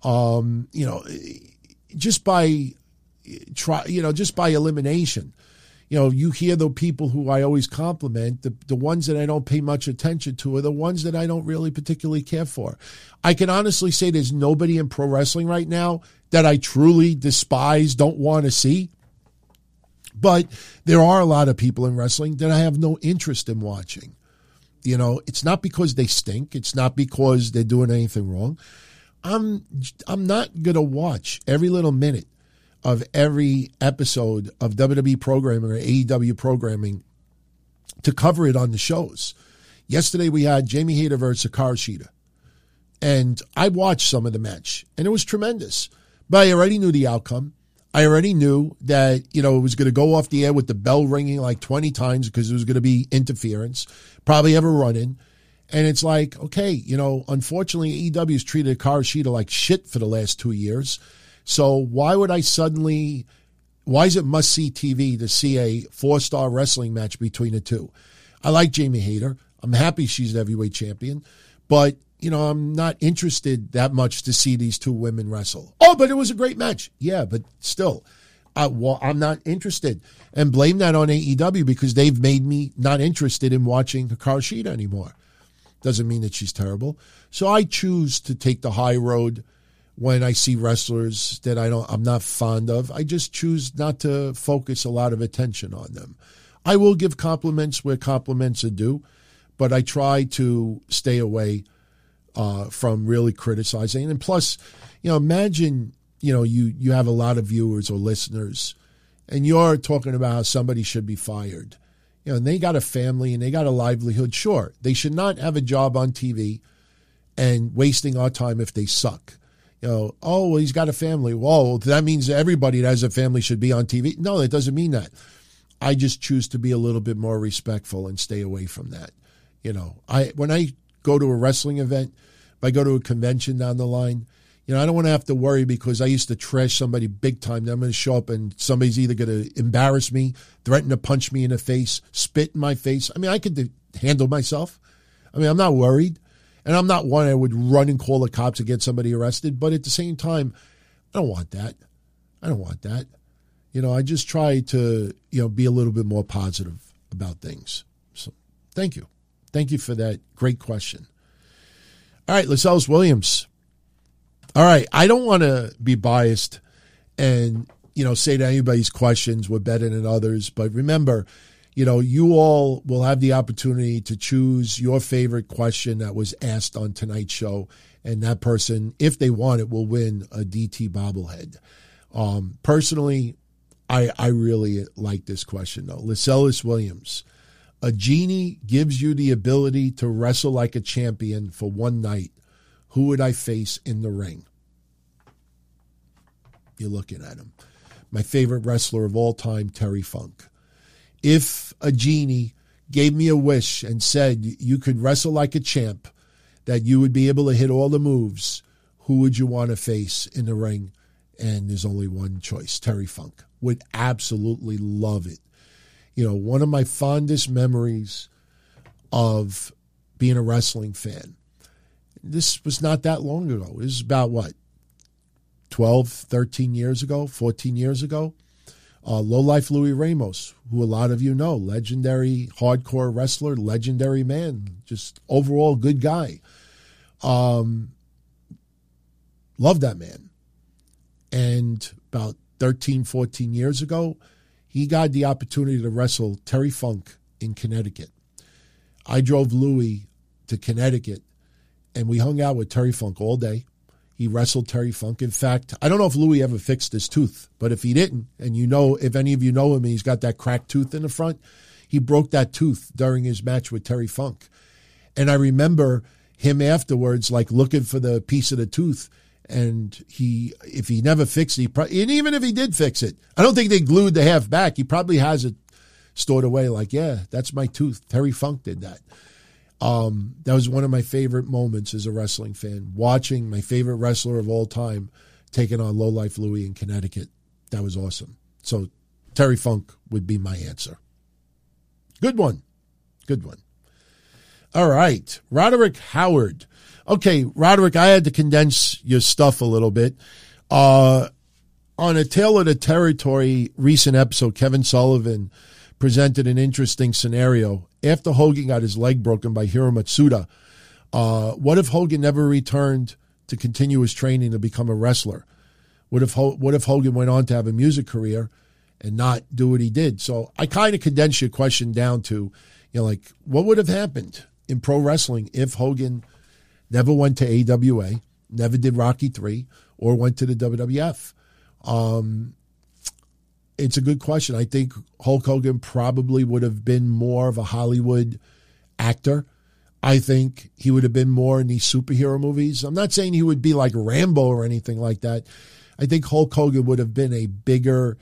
Speaker 3: Um, you know, just by try, you know, just by elimination. You know, you hear the people who I always compliment, the, the ones that I don't pay much attention to are the ones that I don't really particularly care for. I can honestly say there's nobody in pro wrestling right now that I truly despise, don't want to see. But there are a lot of people in wrestling that I have no interest in watching. You know, it's not because they stink. It's not because they're doing anything wrong. I'm I'm not going to watch every little minute of every episode of W W E programming or A E W programming to cover it on the shows. Yesterday we had Jamie Hayter versus Hikaru Shida. And I watched some of the match, and it was tremendous. But I already knew the outcome. I already knew that, you know, it was going to go off the air with the bell ringing like twenty times because it was going to be interference, probably have a run-in. And it's like, okay, you know, unfortunately, A E W has treated Hikaru Shida like shit for the last two years. So why would I suddenly, why is it must-see T V to see a four-star wrestling match between the two? I like Jamie Hayter. I'm happy she's the heavyweight champion. But, you know, I'm not interested that much to see these two women wrestle. Oh, but it was a great match. Yeah, but still, I, well, I'm not interested. And blame that on A E W because they've made me not interested in watching Hikaru Shida anymore. Doesn't mean that she's terrible. So I choose to take the high road when I see wrestlers that I don't, I'm not fond of. I just choose not to focus a lot of attention on them. I will give compliments where compliments are due, but I try to stay away uh, from really criticizing. And plus, you know, imagine, you know, you, you have a lot of viewers or listeners and you're talking about how somebody should be fired. You know, and they got a family and they got a livelihood. Sure, they should not have a job on T V and wasting our time if they suck. You know, oh, well, he's got a family. Whoa, that means everybody that has a family should be on T V. No, it doesn't mean that. I just choose to be a little bit more respectful and stay away from that. You know, I when I go to a wrestling event, if I go to a convention down the line, you know, I don't want to have to worry because I used to trash somebody big time. Then I'm going to show up and somebody's either going to embarrass me, threaten to punch me in the face, spit in my face. I mean, I could handle myself. I mean, I'm not worried. And I'm not one that would run and call the cops to get somebody arrested. But at the same time, I don't want that. I don't want that. You know, I just try to, you know, be a little bit more positive about things. So thank you. Thank you for that great question. All right, Lascelles Williams. All right, I don't want to be biased and, you know, say that anybody's questions were better than others. But remember, you know, you all will have the opportunity to choose your favorite question that was asked on tonight's show. And that person, if they want it, will win a D T bobblehead. Um, personally, I I really like this question, though. Lascelles Williams. a genie gives you the ability to wrestle like a champion for one night. Who would I face in the ring? You're looking at him. My favorite wrestler of all time, Terry Funk. If a genie gave me a wish and said you could wrestle like a champ, that you would be able to hit all the moves, who would you want to face in the ring? And there's only one choice, Terry Funk. Would absolutely love it. You know, one of my fondest memories of being a wrestling fan, this was not that long ago. It was about, what, twelve, thirteen years ago, fourteen years ago? Uh, Lowlife Louis Ramos, who a lot of you know, legendary hardcore wrestler, legendary man, just overall good guy. Um, love that man. And about thirteen, fourteen years ago, he got the opportunity to wrestle Terry Funk in Connecticut. I drove Louis to Connecticut, and we hung out with Terry Funk all day. He wrestled Terry Funk. In fact, I don't know if Louis ever fixed his tooth, but if he didn't, and you know, if any of you know him and he's got that cracked tooth in the front, he broke that tooth during his match with Terry Funk. And I remember him afterwards, like looking for the piece of the tooth. And he, if he never fixed it, he probably, and even if he did fix it, I don't think they glued the half back. He probably has it stored away like, yeah, that's my tooth. Terry Funk did that. Um, that was one of my favorite moments as a wrestling fan, watching my favorite wrestler of all time taking on Lowlife Louis in Connecticut. That was awesome. So Terry Funk would be my answer. Good one. Good one. All right. Roderick Howard. Okay, Roderick, I had to condense your stuff a little bit. Uh, on a Tale of the Territory recent episode, Kevin Sullivan presented an interesting scenario. After Hogan got his leg broken by Hiro Matsuda, uh, what if Hogan never returned to continue his training to become a wrestler? What if what if Hogan went on to have a music career and not do what he did? So I kind of condensed your question down to, you know, like, what would have happened in pro wrestling if Hogan never went to A W A, never did Rocky three, or went to the W W F? Um, it's a good question. I think Hulk Hogan probably would have been more of a Hollywood actor. I think he would have been more in these superhero movies. I'm not saying he would be like Rambo or anything like that. I think Hulk Hogan would have been a bigger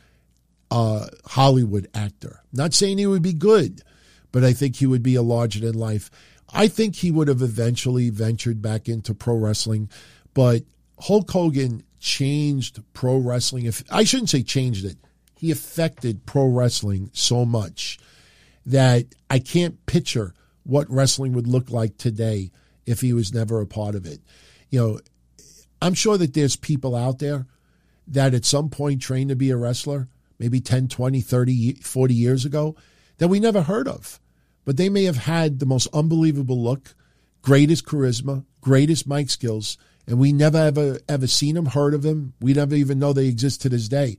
Speaker 3: uh, Hollywood actor. Not saying he would be good, but I think he would be a larger-than-life. I think he would have eventually ventured back into pro wrestling, but Hulk Hogan changed pro wrestling. If I shouldn't say changed it. He affected pro wrestling so much that I can't picture what wrestling would look like today if he was never a part of it. You know, I'm sure that there's people out there that at some point trained to be a wrestler, maybe ten, twenty, thirty, forty years ago, that we never heard of. But they may have had the most unbelievable look, greatest charisma, greatest mic skills, and we never ever, ever seen them, heard of them. We never even know they exist to this day.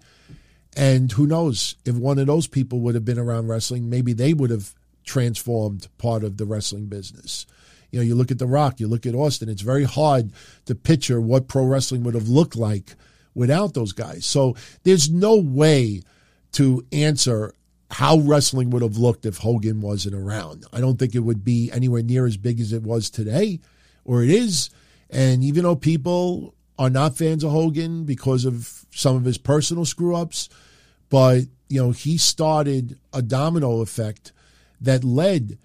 Speaker 3: And who knows, if one of those people would have been around wrestling, maybe they would have transformed part of the wrestling business. You know, you look at The Rock, you look at Austin, it's very hard to picture what pro wrestling would have looked like without those guys. So there's no way to answer how wrestling would have looked if Hogan wasn't around. I don't think it would be anywhere near as big as it was today, or it is. And even though people are not fans of Hogan because of some of his personal screw-ups, but, you know, he started a domino effect that led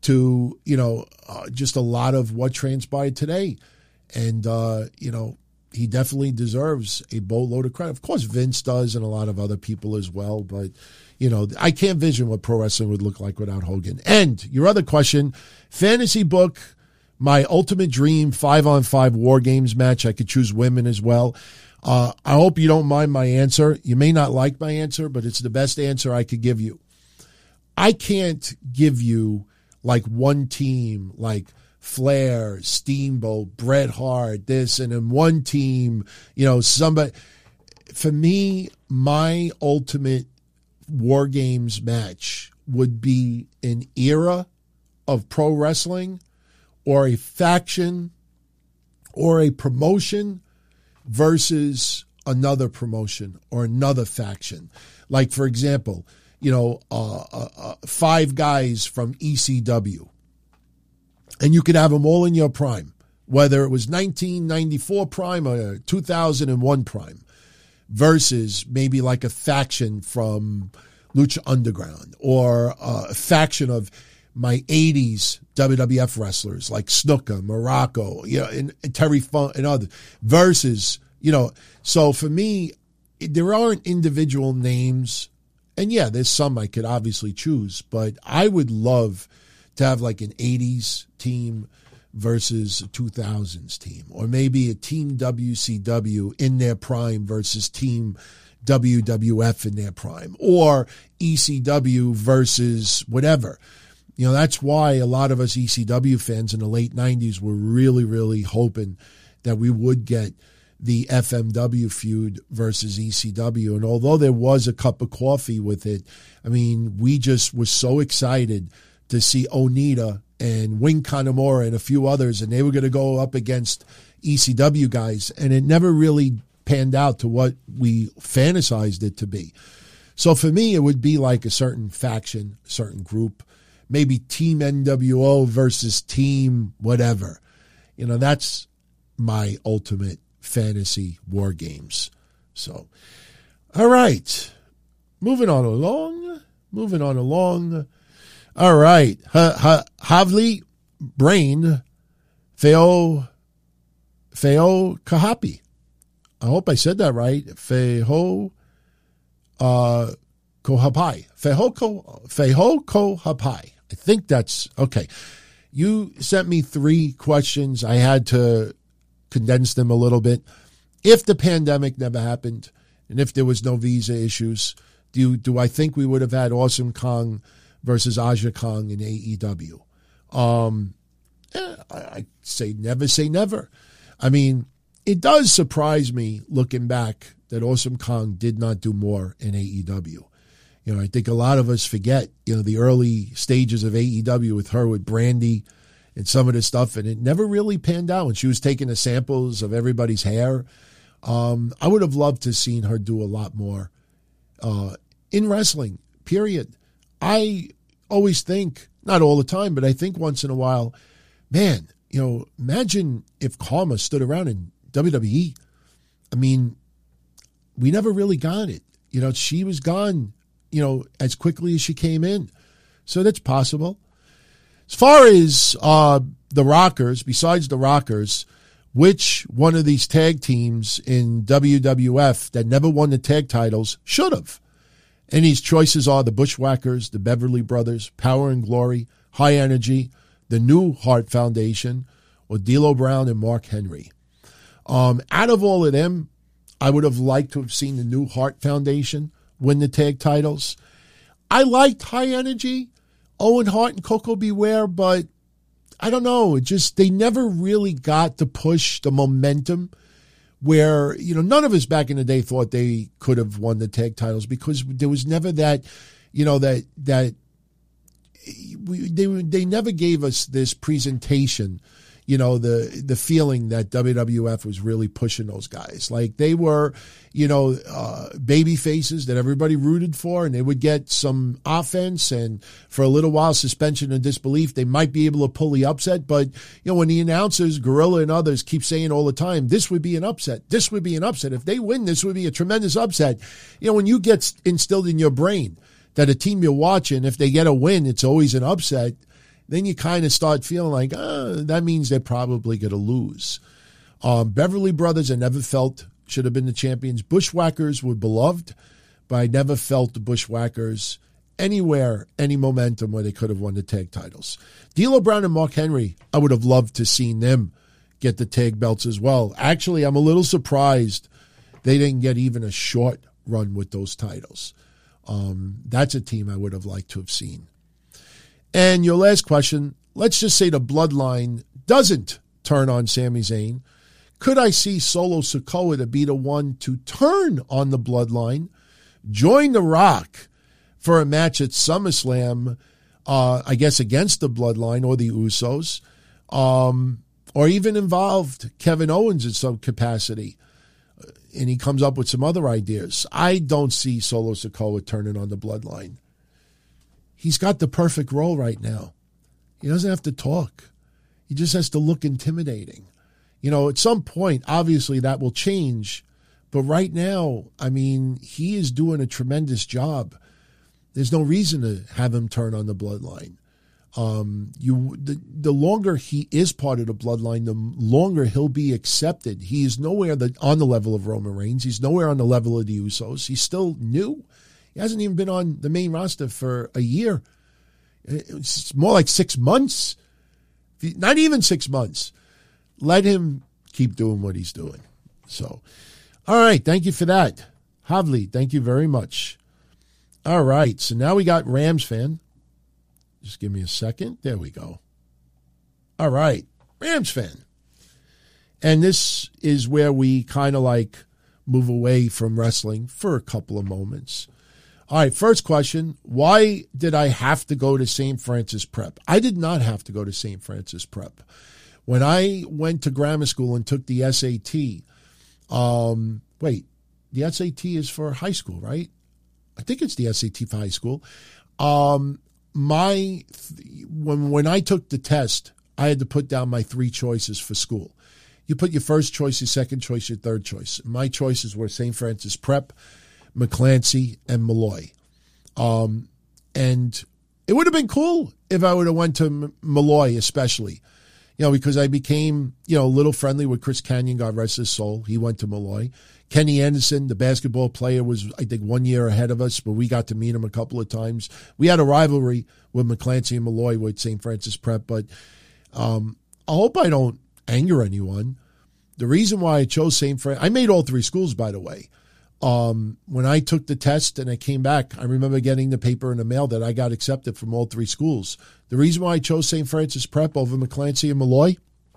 Speaker 3: to, you know, uh, just a lot of what transpired today. And, uh, you know, he definitely deserves a boatload of credit. Of course, Vince does and a lot of other people as well. But, you know, I can't envision what pro wrestling would look like without Hogan. And your other question, fantasy book, my ultimate dream five-on-five War Games match. I could choose women as well. Uh, I hope you don't mind my answer. You may not like my answer, but it's the best answer I could give you. I can't give you like one team, like Flair, Steamboat, Bret Hart, this, and then one team, you know, somebody. For me, my ultimate War Games match would be an era of pro wrestling or a faction or a promotion versus another promotion or another faction. Like, for example, you know, uh, uh, uh, five guys from E C W. And you could have them all in your prime, whether it was nineteen ninety-four prime or two thousand one prime, versus maybe like a faction from Lucha Underground or a faction of my eighties W W F wrestlers like Snuka, Morocco, you know, and, and Terry Funk and others, versus, you know, so for me, there aren't individual names. And yeah, there's some I could obviously choose, but I would love to have like an eighties team versus a two thousands team, or maybe a team W C W in their prime versus team W W F in their prime, or E C W versus whatever. You know, that's why a lot of us E C W fans in the late nineties were really, really hoping that we would get the F M W feud versus E C W. And although there was a cup of coffee with it, I mean, we just were so excited to see Onita and Wing Kanemaru and a few others, and they were going to go up against E C W guys, and it never really panned out to what we fantasized it to be. So for me, it would be like a certain faction, a certain group, maybe Team N W O versus Team whatever. You know, that's my ultimate fantasy war games. So, all right, moving on along, moving on along. All right, ha, ha, Havli Brain Feo Feo Kahapi. I hope I said that right. Feo uh, Kohapai. Feo Ko Feo Kohapai. I think that's okay. You sent me three questions. I had to condense them a little bit. If the pandemic never happened, and if there was no visa issues, do you, do I think we would have had Awesome Kong versus Aja Kong in A E W? Um, eh, I, I say never say never. I mean, it does surprise me looking back that Awesome Kong did not do more in A E W. You know, I think a lot of us forget, you know, the early stages of A E W with her, with Brandy and some of this stuff, and it never really panned out when she was taking the samples of everybody's hair. Um, I would have loved to have seen her do a lot more uh, in wrestling, period. I always think, not all the time, but I think once in a while, man, you know, imagine if Karma stood around in W W E. I mean, we never really got it. You know, she was gone, you know, as quickly as she came in. So that's possible. As far as uh, the Rockers, besides the Rockers, which one of these tag teams in W W F that never won the tag titles should have? And these choices are the Bushwhackers, the Beverly Brothers, Power and Glory, High Energy, the New Heart Foundation, or D'Lo Brown and Mark Henry. Um, out of all of them, I would have liked to have seen the New Heart Foundation win the tag titles. I liked High Energy, Owen Hart and Coco Beware, but I don't know. It just, they never really got to push the momentum where, you know, none of us back in the day thought they could have won the tag titles because there was never that, you know, that, that we, they, they never gave us this presentation, you know, the, the feeling that W W F was really pushing those guys. Like they were, you know, uh, baby faces that everybody rooted for, and they would get some offense, and for a little while, suspension of disbelief, they might be able to pull the upset. But, you know, when the announcers, Gorilla and others, keep saying all the time, this would be an upset, this would be an upset. If they win, this would be a tremendous upset. You know, when you get instilled in your brain that a team you're watching, if they get a win, it's always an upset, then you kind of start feeling like, oh, that means they're probably going to lose. Um, Beverly Brothers, I never felt should have been the champions. Bushwhackers were beloved, but I never felt the Bushwhackers anywhere, any momentum where they could have won the tag titles. D'Lo Brown and Mark Henry, I would have loved to seen them get the tag belts as well. Actually, I'm a little surprised they didn't get even a short run with those titles. Um, that's a team I would have liked to have seen. And your last question, let's just say the Bloodline doesn't turn on Sami Zayn. Could I see Solo Sikoa to be the one to turn on the Bloodline, join The Rock for a match at SummerSlam, uh, I guess against the Bloodline or the Usos, um, or even involved Kevin Owens in some capacity, and he comes up with some other ideas? I don't see Solo Sikoa turning on the Bloodline. he's got the perfect role right now. He doesn't have to talk. He just has to look intimidating. You know, at some point, obviously that will change. But right now, I mean, he is doing a tremendous job. There's no reason to have him turn on the bloodline. Um, you the, the longer he is part of the bloodline, the longer he'll be accepted. He is nowhere the, on the level of Roman Reigns. He's nowhere on the level of the Usos. He's still new. He hasn't even been on the main roster for a year. It's more like six months. Not even six months. Let him keep doing what he's doing. So, all right. Thank you for that. Havli, thank you very much. All right. So now we got Rams fan. Just give me a second. There we go. All right. Rams fan. And this is where we kind of like move away from wrestling for a couple of moments. All right, first question. Why did I have to go to Saint Francis Prep? I did not have to go to Saint Francis Prep. When I went to grammar school and took the S A T, um, wait, the S A T is for high school, right? I think it's the S A T for high school. Um, my when when I took the test, I had to put down my three choices for school. You put your first choice, your second choice, your third choice. My choices were Saint Francis Prep, McClancy, and Malloy. Um, and it would have been cool if I would have went to M- Malloy, especially, you know, because I became, you know, a little friendly with Chris Canyon, God rest his soul. He went to Malloy. Kenny Anderson, the basketball player, was, I think, one year ahead of us, but we got to meet him a couple of times. We had a rivalry with McClancy and Malloy with Saint Francis Prep, but um, I hope I don't anger anyone. The reason why I chose Saint Francis, I made all three schools, by the way. Um, when I took the test and I came back, I remember getting the paper in the mail that I got accepted from all three schools. The reason why I chose Saint Francis Prep over McClancy and Malloy,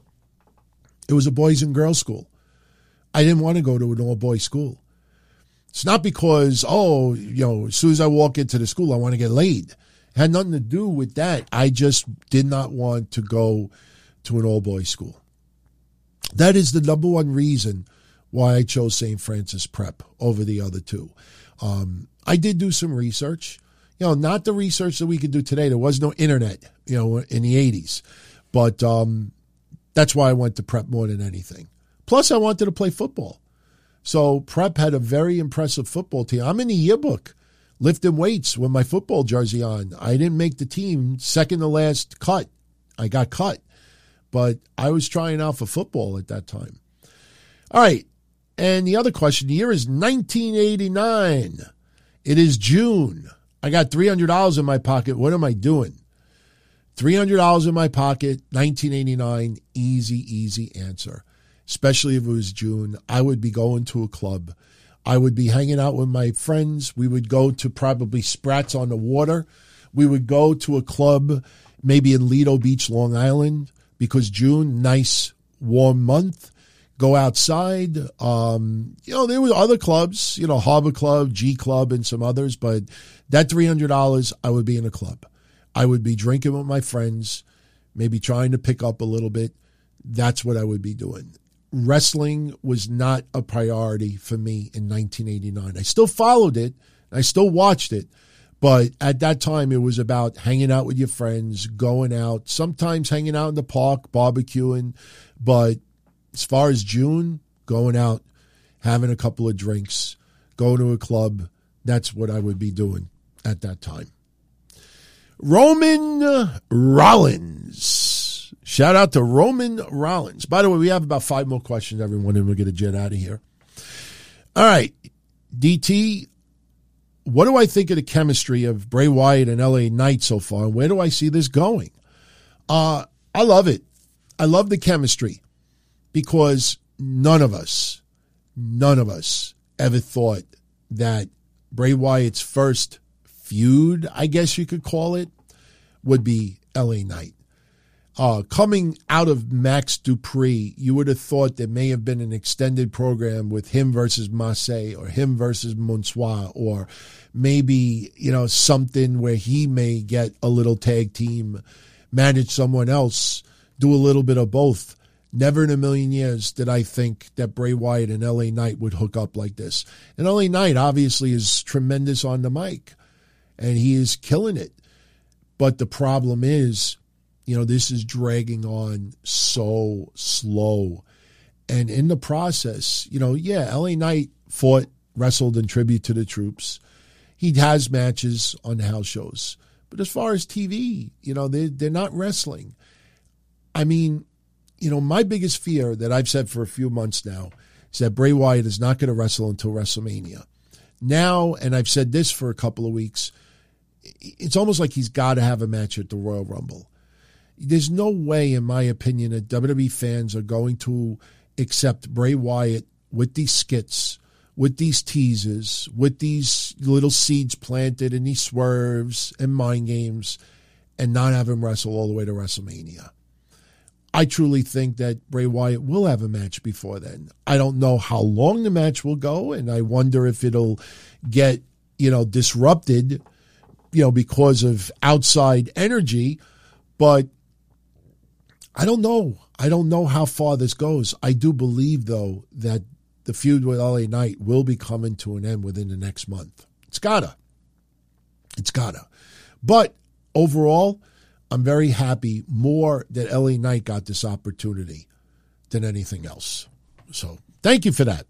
Speaker 3: it was a boys and girls school. I didn't want to go to an all-boys school. It's not because, oh, you know, as soon as I walk into the school, I want to get laid. It had nothing to do with that. I just did not want to go to an all-boys school. That is the number one reason why I chose Saint Francis Prep over the other two. Um, I did do some research. You know, not the research that we could do today. There was no internet, you know, in the eighties. But um, that's why I went to Prep more than anything. Plus, I wanted to play football. So Prep had a very impressive football team. I'm in the yearbook, lifting weights with my football jersey on. I didn't make the team, second to last cut. I got cut. But I was trying out for football at that time. All right. And the other question, the year is nineteen eighty-nine. It is June. I got three hundred dollars in my pocket. What am I doing? three hundred dollars in my pocket, nineteen eighty-nine, easy, easy answer. Especially if it was June. I would be going to a club. I would be hanging out with my friends. We would go to probably Sprats on the Water. We would go to a club maybe in Lido Beach, Long Island, because June, nice, warm month. Go outside. Um, you know, there were other clubs, you know, Harbor Club, G Club, and some others, but that three hundred dollars, I would be in a club. I would be drinking with my friends, maybe trying to pick up a little bit. That's what I would be doing. Wrestling was not a priority for me in nineteen eighty-nine. I still followed it. I still watched it. But at that time, it was about hanging out with your friends, going out, sometimes hanging out in the park, barbecuing. But as far as June, going out, having a couple of drinks, going to a club, that's what I would be doing at that time. Roman Rollins. Shout out to Roman Rollins. By the way, we have about five more questions, everyone, and we'll get a jet out of here. All right. D T, what do I think of the chemistry of Bray Wyatt and L A Knight so far, and where do I see this going? Uh, I love it. I love the chemistry. Because none of us, none of us ever thought that Bray Wyatt's first feud, I guess you could call it, would be L A Knight. Uh, coming out of Max Dupree, you would have thought there may have been an extended program with him versus Marseille or him versus Monsoir, or maybe, you know, something where he may get a little tag team, manage someone else, do a little bit of both. Never in a million years did I think that Bray Wyatt and L A Knight would hook up like this. And L A Knight obviously is tremendous on the mic, and he is killing it. But the problem is, you know, this is dragging on so slow. And in the process, you know, yeah, L A Knight fought, wrestled in tribute to the troops. He has matches on house shows. But as far as T V, you know, they, they're not wrestling. I mean, you know, my biggest fear that I've said for a few months now is that Bray Wyatt is not going to wrestle until WrestleMania. Now, and I've said this for a couple of weeks, it's almost like he's got to have a match at the Royal Rumble. There's no way, in my opinion, that W W E fans are going to accept Bray Wyatt with these skits, with these teases, with these little seeds planted and these swerves and mind games, and not have him wrestle all the way to WrestleMania. I truly think that Bray Wyatt will have a match before then. I don't know how long the match will go, and I wonder if it'll get, you know, disrupted, you know, because of outside energy, but I don't know. I don't know how far this goes. I do believe, though, that the feud with L A Knight will be coming to an end within the next month. It's gotta. It's gotta. But overall, I'm very happy more that L A Knight got this opportunity than anything else. So thank you for that.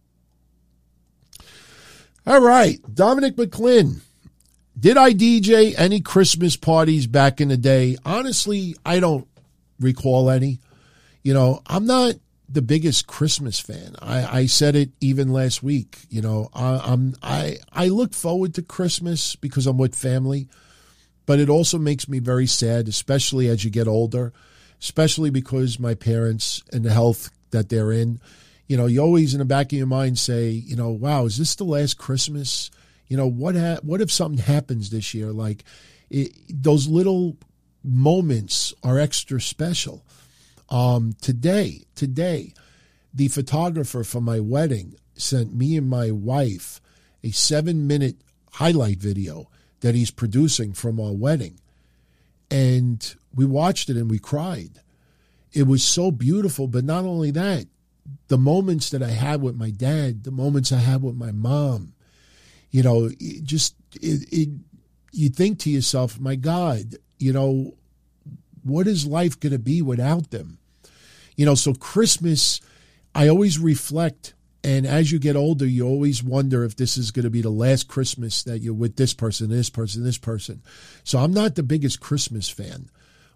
Speaker 3: All right, Dominic McClin. Did I D J any Christmas parties back in the day? Honestly, I don't recall any. You know, I'm not the biggest Christmas fan. I, I said it even last week. You know, I, I'm I I look forward to Christmas because I'm with family, but it also makes me very sad, especially as you get older, especially because my parents and the health that they're in. You know, you always in the back of your mind say, you know, wow, is this the last Christmas? You know, what ha- what if something happens this year? Like it, those little moments are extra special. Um, today, today, the photographer for my wedding sent me and my wife a seven-minute highlight video that he's producing from our wedding. And we watched it and we cried. It was so beautiful, but not only that, the moments that I had with my dad, the moments I had with my mom, you know, it just, it, it, you think to yourself, my God, you know, what is life going to be without them? You know, so Christmas, I always reflect, and as you get older, you always wonder if this is going to be the last Christmas that you're with this person, this person, this person. So I'm not the biggest Christmas fan.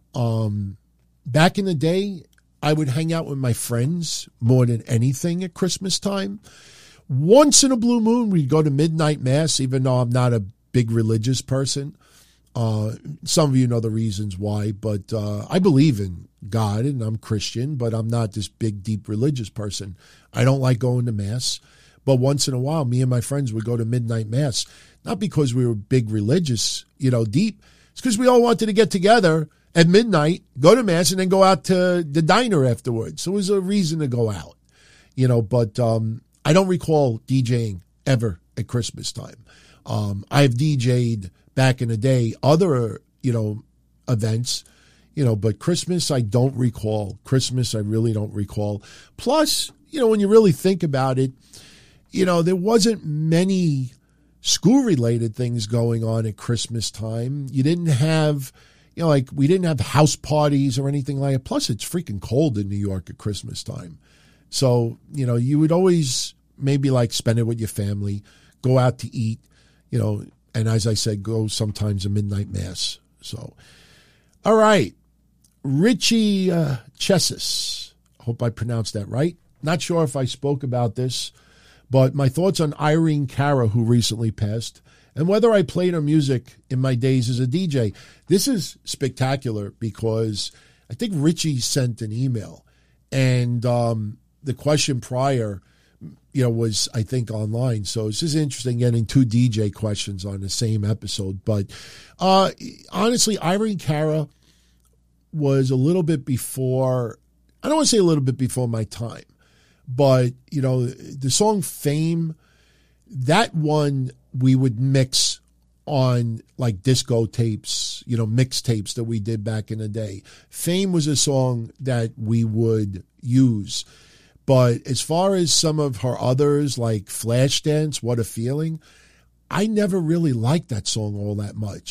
Speaker 3: Um, back in the day, I would hang out with my friends more than anything at Christmas time. Once in a blue moon, we'd go to midnight mass, even though I'm not a big religious person. Uh, some of you know the reasons why, but uh, I believe in God and I'm Christian, but I'm not this big, deep religious person. I don't like going to mass, but once in a while, me and my friends would go to midnight mass, not because we were big religious, you know, deep. It's because we all wanted to get together at midnight, go to mass, and then go out to the diner afterwards. So it was a reason to go out, you know, but um, I don't recall DJing ever at Christmas time. Um, I've DJed back in the day, other, you know, events, you know, but Christmas, I don't recall. Christmas, I really don't recall. Plus, you know, when you really think about it, you know, there wasn't many school-related things going on at Christmas time. You didn't have, you know, like we didn't have house parties or anything like that. Plus, it's freaking cold in New York at Christmas time. So, you know, you would always maybe like spend it with your family, go out to eat, you know, and as I said, go sometimes a midnight mass. So, all right. Richie uh, Chessis. Hope I pronounced that right. Not sure if I spoke about this, but my thoughts on Irene Cara, who recently passed, and whether I played her music in my days as a D J. This is spectacular because I think Richie sent an email, and um, the question prior, you know, was, I think, online. So it's just interesting getting two D J questions on the same episode. But uh, honestly, Irene Cara was a little bit before, I don't want to say a little bit before my time, but, you know, the song Fame, that one we would mix on like disco tapes, you know, mixtapes that we did back in the day. Fame was a song that we would use. But as far as some of her others, like Flashdance, What a Feeling, I never really liked that song all that much.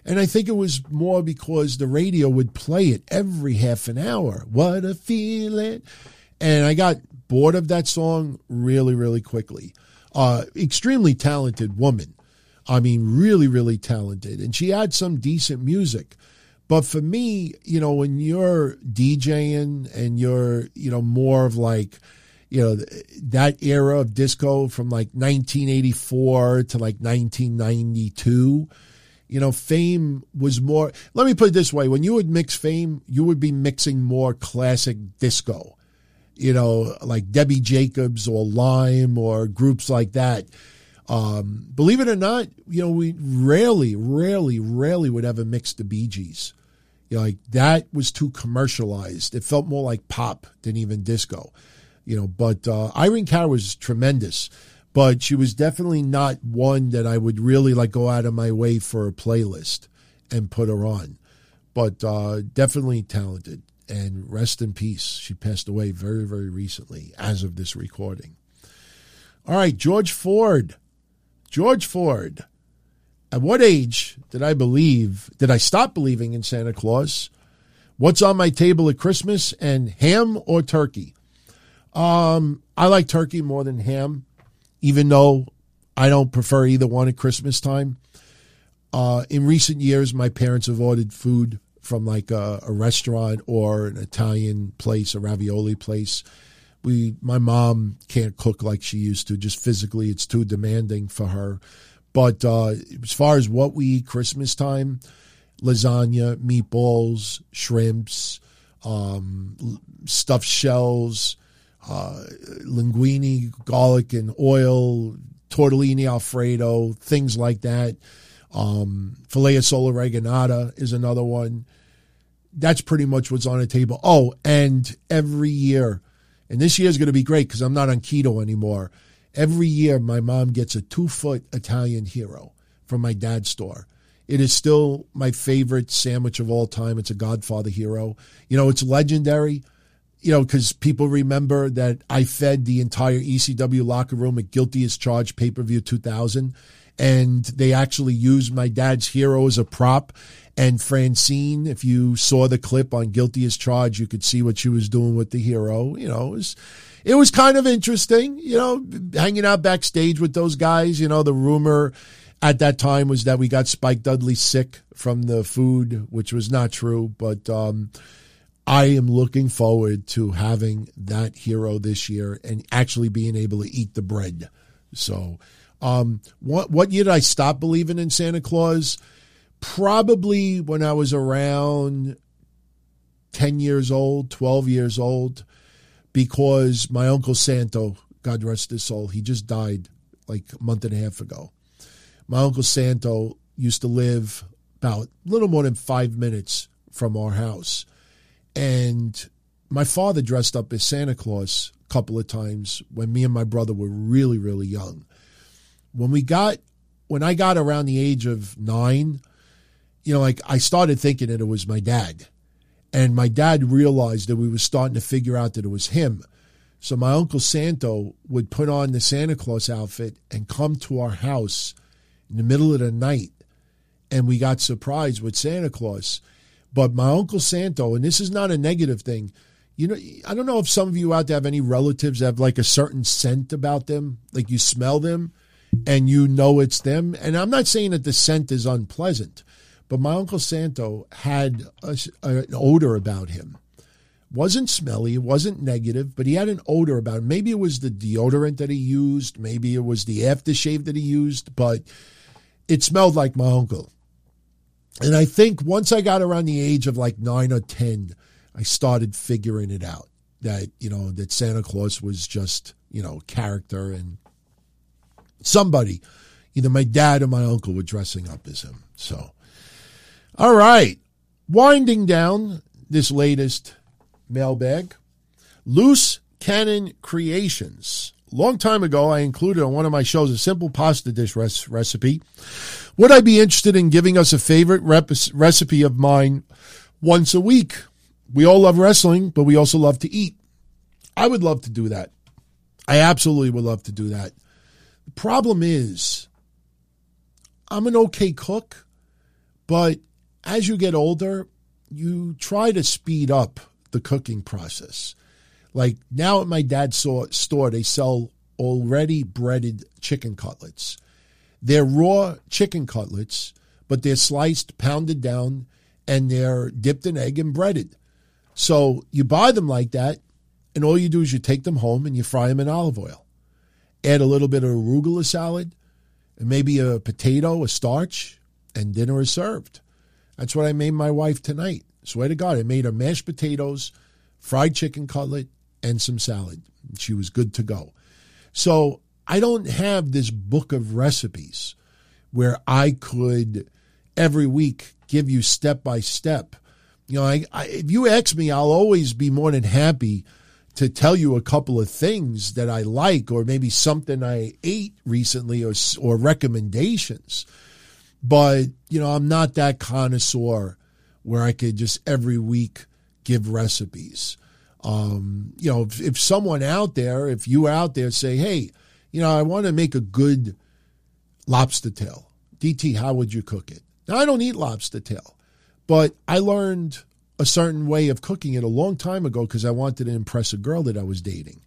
Speaker 3: And I think it was more because the radio would play it every half an hour. What a feeling. And I got bored of that song really, really quickly. Uh, extremely talented woman. I mean, really, really talented. And she had some decent music. But for me, you know, when you're DJing and you're, you know, more of like, you know, that era of disco from like nineteen eighty-four to like nineteen ninety-two, you know, Fame was more, let me put it this way. When you would mix Fame, you would be mixing more classic disco, you know, like Debbie Jacobs or Lime or groups like that. Um, believe it or not, you know, we rarely, rarely, rarely would ever mix the Bee Gees. You know, like that was too commercialized. It felt more like pop than even disco, you know, but uh, Irene Cara was tremendous. But she was definitely not one that I would really like go out of my way for a playlist and put her on. But uh, definitely talented. And rest in peace. She passed away very, very recently as of this recording. All right, George Ford. George Ford. At what age did I believe, did I stop believing in Santa Claus? What's on my table at Christmas? And ham or turkey? Um, I like turkey more than ham, even though I don't prefer either one at Christmas time. Uh, in recent years, my parents have ordered food from like a, a restaurant or an Italian place, a ravioli place. We, my mom can't cook like she used to. Just physically, it's too demanding for her. But uh, as far as what we eat Christmas time, lasagna, meatballs, shrimps, um, stuffed shells, uh, linguine, garlic and oil, tortellini Alfredo, things like that. Um, filet of sole reganata is another one. That's pretty much what's on the table. Oh, and every year, and this year is going to be great because I'm not on keto anymore. Every year, my mom gets a two-foot Italian hero from my dad's store. It is still my favorite sandwich of all time. It's a Godfather hero. You know, it's legendary, you know, because people remember that I fed the entire E C W locker room at Guilty as Charged pay-per-view two thousand, and they actually used my dad's hero as a prop. And Francine, if you saw the clip on Guilty as Charged, you could see what she was doing with the hero. You know, it was, it was kind of interesting, you know, hanging out backstage with those guys. You know, the rumor at that time was that we got Spike Dudley sick from the food, which was not true. But um, I am looking forward to having that hero this year and actually being able to eat the bread. So um, what, what year did I stop believing in Santa Claus? Probably when I was around ten years old, twelve years old, because my Uncle Santo, God rest his soul, he just died like a month and a half ago. My Uncle Santo used to live about a little more than five minutes from our house. And my father dressed up as Santa Claus a couple of times when me and my brother were really, really young. When we got, when I got around the age of nine, you know, like I started thinking that it was my dad. And my dad realized that we were starting to figure out that it was him. So my Uncle Santo would put on the Santa Claus outfit and come to our house in the middle of the night. And we got surprised with Santa Claus. But my Uncle Santo, and this is not a negative thing, you know, I don't know if some of you out there have any relatives that have like a certain scent about them, like you smell them and you know it's them. And I'm not saying that the scent is unpleasant, but my Uncle Santo had a, an odor about him. Wasn't smelly, it wasn't negative, but he had an odor about him. Maybe it was the deodorant that he used, maybe it was the aftershave that he used, but it smelled like my uncle. And I think once I got around the age of like nine or ten, I started figuring it out that, you know, that Santa Claus was just, you know, character and somebody, either my dad or my uncle were dressing up as him. So, all right, winding down this latest mailbag, Loose Cannon Creations. Long time ago, I included on one of my shows a simple pasta dish res- recipe. Would I be interested in giving us a favorite rep- recipe of mine once a week? We all love wrestling, but we also love to eat. I would love to do that. I absolutely would love to do that. The problem is, I'm an okay cook, But as you get older, you try to speed up the cooking process. Like now at my dad's store, they sell already breaded chicken cutlets. They're raw chicken cutlets, but they're sliced, pounded down, and they're dipped in egg and breaded. So you buy them like that, and all you do is you take them home and you fry them in olive oil. Add a little bit of arugula salad, and maybe a potato, a starch, and dinner is served. That's what I made my wife tonight. Swear to God, I made her mashed potatoes, fried chicken cutlet, and some salad. She was good to go. So I don't have this book of recipes where I could every week give you step by step. You know, I, I, if you ask me, I'll always be more than happy to tell you a couple of things that I like, or maybe something I ate recently, or or recommendations. But, you know, I'm not that connoisseur where I could just every week give recipes. Um, you know, if, if someone out there, if you out there say, hey, you know, I want to make a good lobster tail. D T, how would you cook it? Now, I don't eat lobster tail, but I learned a certain way of cooking it a long time ago because I wanted to impress a girl that I was dating.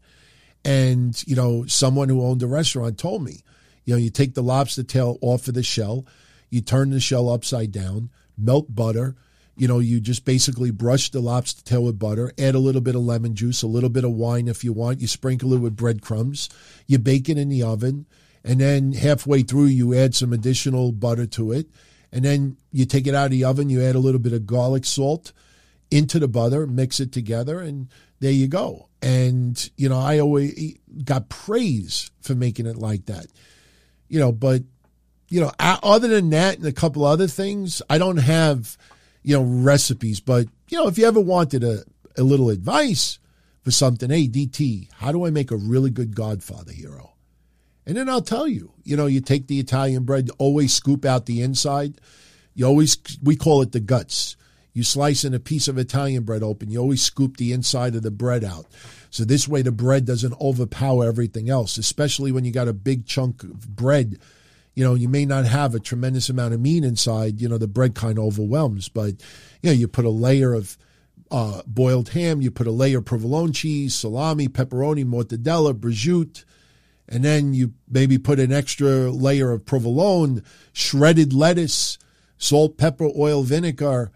Speaker 3: And, you know, someone who owned a restaurant told me, you know, you take the lobster tail off of the shell, you turn the shell upside down, melt butter. You know, you just basically brush the lobster tail with butter, add a little bit of lemon juice, a little bit of wine if you want. You sprinkle it with breadcrumbs. You bake it in the oven. And then halfway through, you add some additional butter to it. And then you take it out of the oven. You add a little bit of garlic salt into the butter, mix it together, and there you go. And, you know, I always got praise for making it like that. You know, but, you know, other than that and a couple other things, I don't have, you know, recipes. But, you know, if you ever wanted a, a little advice for something, hey, D T, how do I make a really good Godfather hero? And then I'll tell you, you know, you take the Italian bread, always scoop out the inside. You always, we call it the guts. You slice in a piece of Italian bread open. You always scoop the inside of the bread out. So this way the bread doesn't overpower everything else, especially when you got a big chunk of bread. You know, you may not have a tremendous amount of meat inside. You know, the bread kind of overwhelms. But, you know, you put a layer of uh, boiled ham. You put a layer of provolone cheese, salami, pepperoni, mortadella, prosciutto. And then you maybe put an extra layer of provolone, shredded lettuce, salt, pepper, oil, vinegar,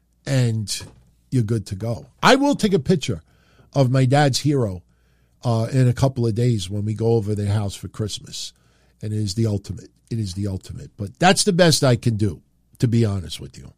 Speaker 3: and you're good to go. I will take a picture of my dad's hero uh, in a couple of days when we go over their house for Christmas. And it is the ultimate. It is the ultimate. But that's the best I can do, to be honest with you.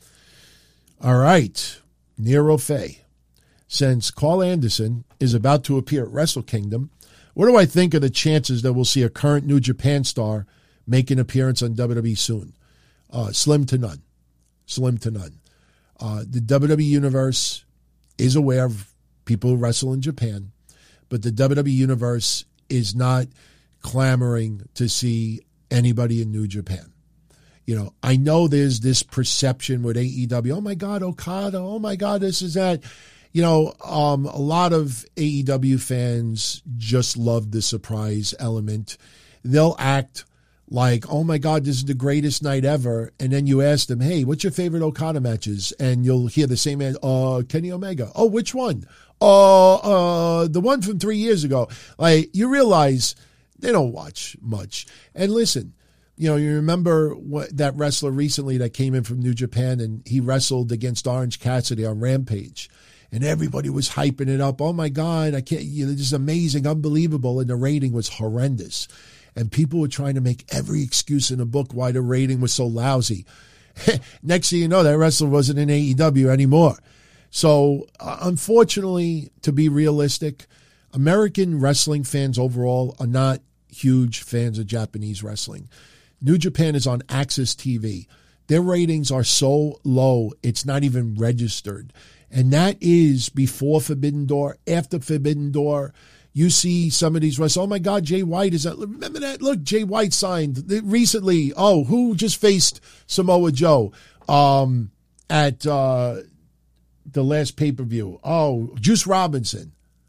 Speaker 3: All right. Nero Fay. Since Carl Anderson is about to appear at Wrestle Kingdom, what do I think of the chances that we'll see a current New Japan star make an appearance on W W E soon? Uh, slim to none. Slim to none. Uh, the W W E Universe is aware of people who wrestle in Japan, but the W W E Universe is not clamoring to see anybody in New Japan. You know, I know there's this perception with A E W, oh my God, Okada, oh my God, this is that. You know, um, a lot of A E W fans just love the surprise element. They'll act like, oh my God, this is the greatest night ever. And then you ask them, hey, what's your favorite Okada matches? And you'll hear the same answer, uh, Kenny Omega. Oh, which one? Uh, uh, the one from three years ago. Like, you realize they don't watch much. And listen, you know, you remember what, that wrestler recently that came in from New Japan and he wrestled against Orange Cassidy on Rampage. And everybody was hyping it up. Oh, my God, I can't, you know, this is amazing, unbelievable. And the rating was horrendous. And people were trying to make every excuse in the book why the rating was so lousy. Next thing you know, that wrestler wasn't in A E W anymore. So, uh, unfortunately, to be realistic, American wrestling fans overall are not huge fans of Japanese wrestling. New Japan is on Access T V. Their ratings are so low, it's not even registered. And that is before Forbidden Door, after Forbidden Door. You see some of these wrestlers, oh my God, Jay White is that. Remember that? Look, Jay White signed recently. Oh, who just faced Samoa Joe um, at uh, the last pay-per-view? Oh, Juice Robinson.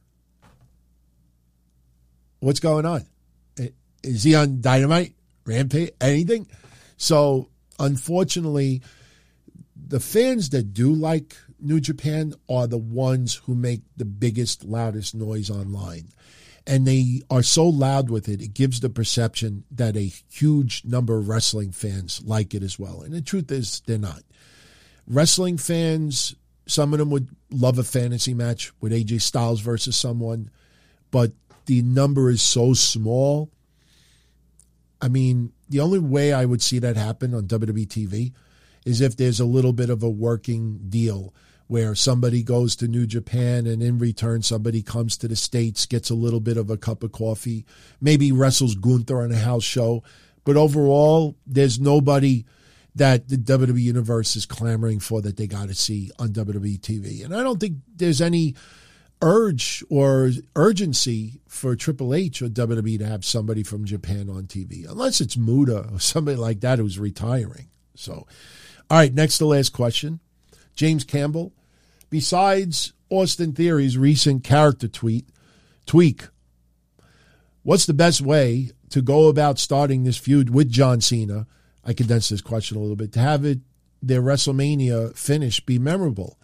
Speaker 3: What's going on? Is he on Dynamite, Rampage, anything? So, unfortunately, the fans that do like New Japan are the ones who make the biggest, loudest noise online. And they are so loud with it, it gives the perception that a huge number of wrestling fans like it as well. And the truth is, they're not. Wrestling fans, some of them would love a fantasy match with A J Styles versus someone, but the number is so small. I mean, the only way I would see that happen on W W E T V is if there's a little bit of a working deal where somebody goes to New Japan and in return somebody comes to the States, gets a little bit of a cup of coffee, maybe wrestles Gunther on a house show. But overall, there's nobody that the W W E Universe is clamoring for that they got to see on W W E T V. And I don't think there's any urge or urgency for Triple H or W W E to have somebody from Japan on T V, unless it's Muda or somebody like that who's retiring. So, all right, next to last question. James Campbell, besides Austin Theory's recent character tweet, tweak, what's the best way to go about starting this feud with John Cena? I condensed this question a little bit, to have it, their WrestleMania finish be memorable.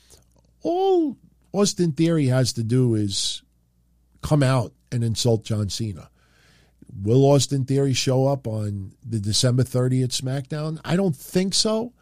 Speaker 3: All Austin Theory has to do is come out and insult John Cena. Will Austin Theory show up on the December thirtieth SmackDown? I don't think so.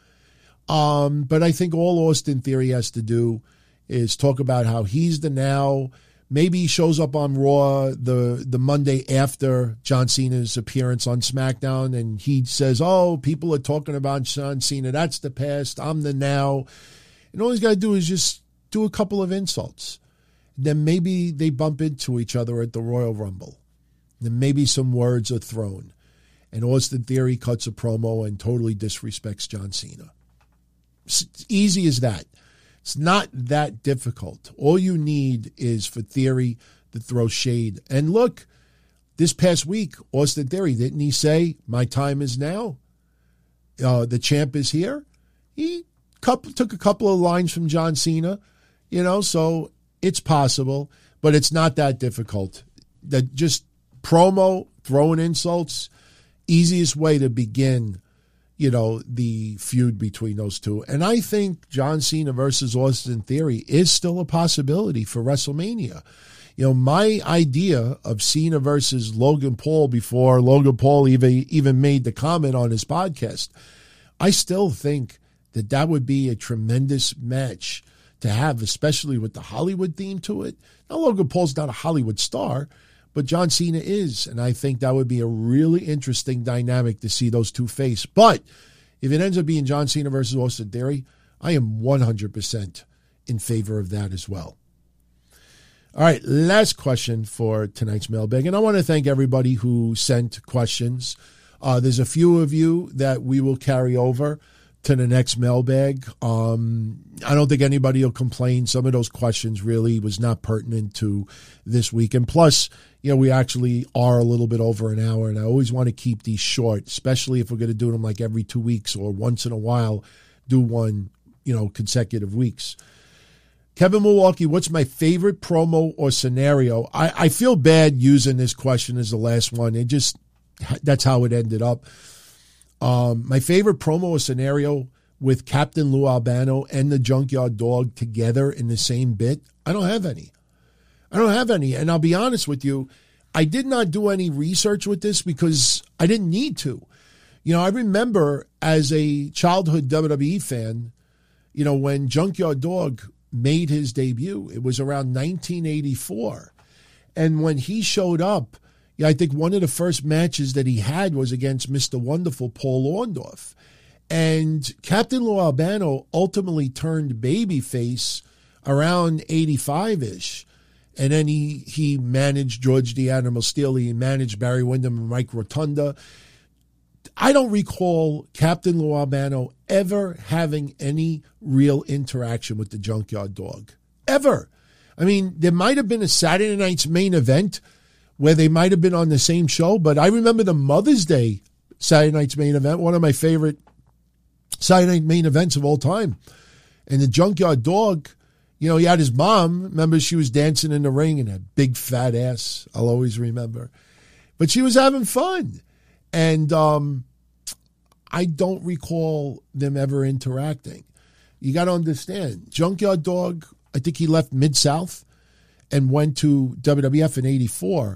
Speaker 3: Um, but I think all Austin Theory has to do is talk about how he's the now. Maybe he shows up on Raw the, the Monday after John Cena's appearance on SmackDown, and he says, oh, people are talking about John Cena. That's the past. I'm the now. And all he's got to do is just do a couple of insults. Then maybe they bump into each other at the Royal Rumble. Then maybe some words are thrown. And Austin Theory cuts a promo and totally disrespects John Cena. It's easy as that. It's not that difficult. All you need is for Theory to throw shade. And look, this past week, Austin Theory, didn't he say, my time is now? Uh, the champ is here? He couple, took a couple of lines from John Cena, you know, so it's possible, but it's not that difficult. That just promo, throwing insults, easiest way to begin, you know, the feud between those two. And I think John Cena versus Austin Theory is still a possibility for WrestleMania. You know, my idea of Cena versus Logan Paul before Logan Paul even, even made the comment on his podcast, I still think that that would be a tremendous match to have, especially with the Hollywood theme to it. Now, Logan Paul's not a Hollywood star, but John Cena is, and I think that would be a really interesting dynamic to see those two face. But if it ends up being John Cena versus Austin Theory, I am one hundred percent in favor of that as well. All right, last question for tonight's mailbag, and I want to thank everybody who sent questions. Uh, there's a few of you that we will carry over to the next mailbag. Um, I don't think anybody will complain. Some of those questions really was not pertinent to this week. And plus, you know, we actually are a little bit over an hour, and I always want to keep these short, especially if we're going to do them like every two weeks or once in a while, do one, you know, consecutive weeks. Kevin Milwaukee, what's my favorite promo or scenario? I, I feel bad using this question as the last one. It just, that's how it ended up. Um, my favorite promo or scenario with Captain Lou Albano and the Junkyard Dog together in the same bit, I don't have any. I don't have any. And I'll be honest with you, I did not do any research with this because I didn't need to. You know, I remember as a childhood W W E fan, you know, when Junkyard Dog made his debut, it was around nineteen eighty-four. And when he showed up, yeah, I think one of the first matches that he had was against Mister Wonderful, Paul Orndorff. And Captain Lou Albano ultimately turned babyface around eighty-five-ish. And then he, he managed George the Animal Steele. He managed Barry Windham and Mike Rotunda. I don't recall Captain Lou Albano ever having any real interaction with the Junkyard Dog. Ever. I mean, there might have been a Saturday night's main event where they might have been on the same show, but I remember the Mother's Day Saturday night's main event, one of my favorite Saturday night main events of all time. And the Junkyard Dog, you know, he had his mom. Remember, she was dancing in the ring and a big fat ass. I'll always remember. But she was having fun. And um, I don't recall them ever interacting. You got to understand, Junkyard Dog, I think he left Mid-South and went to W W F in eighty-four.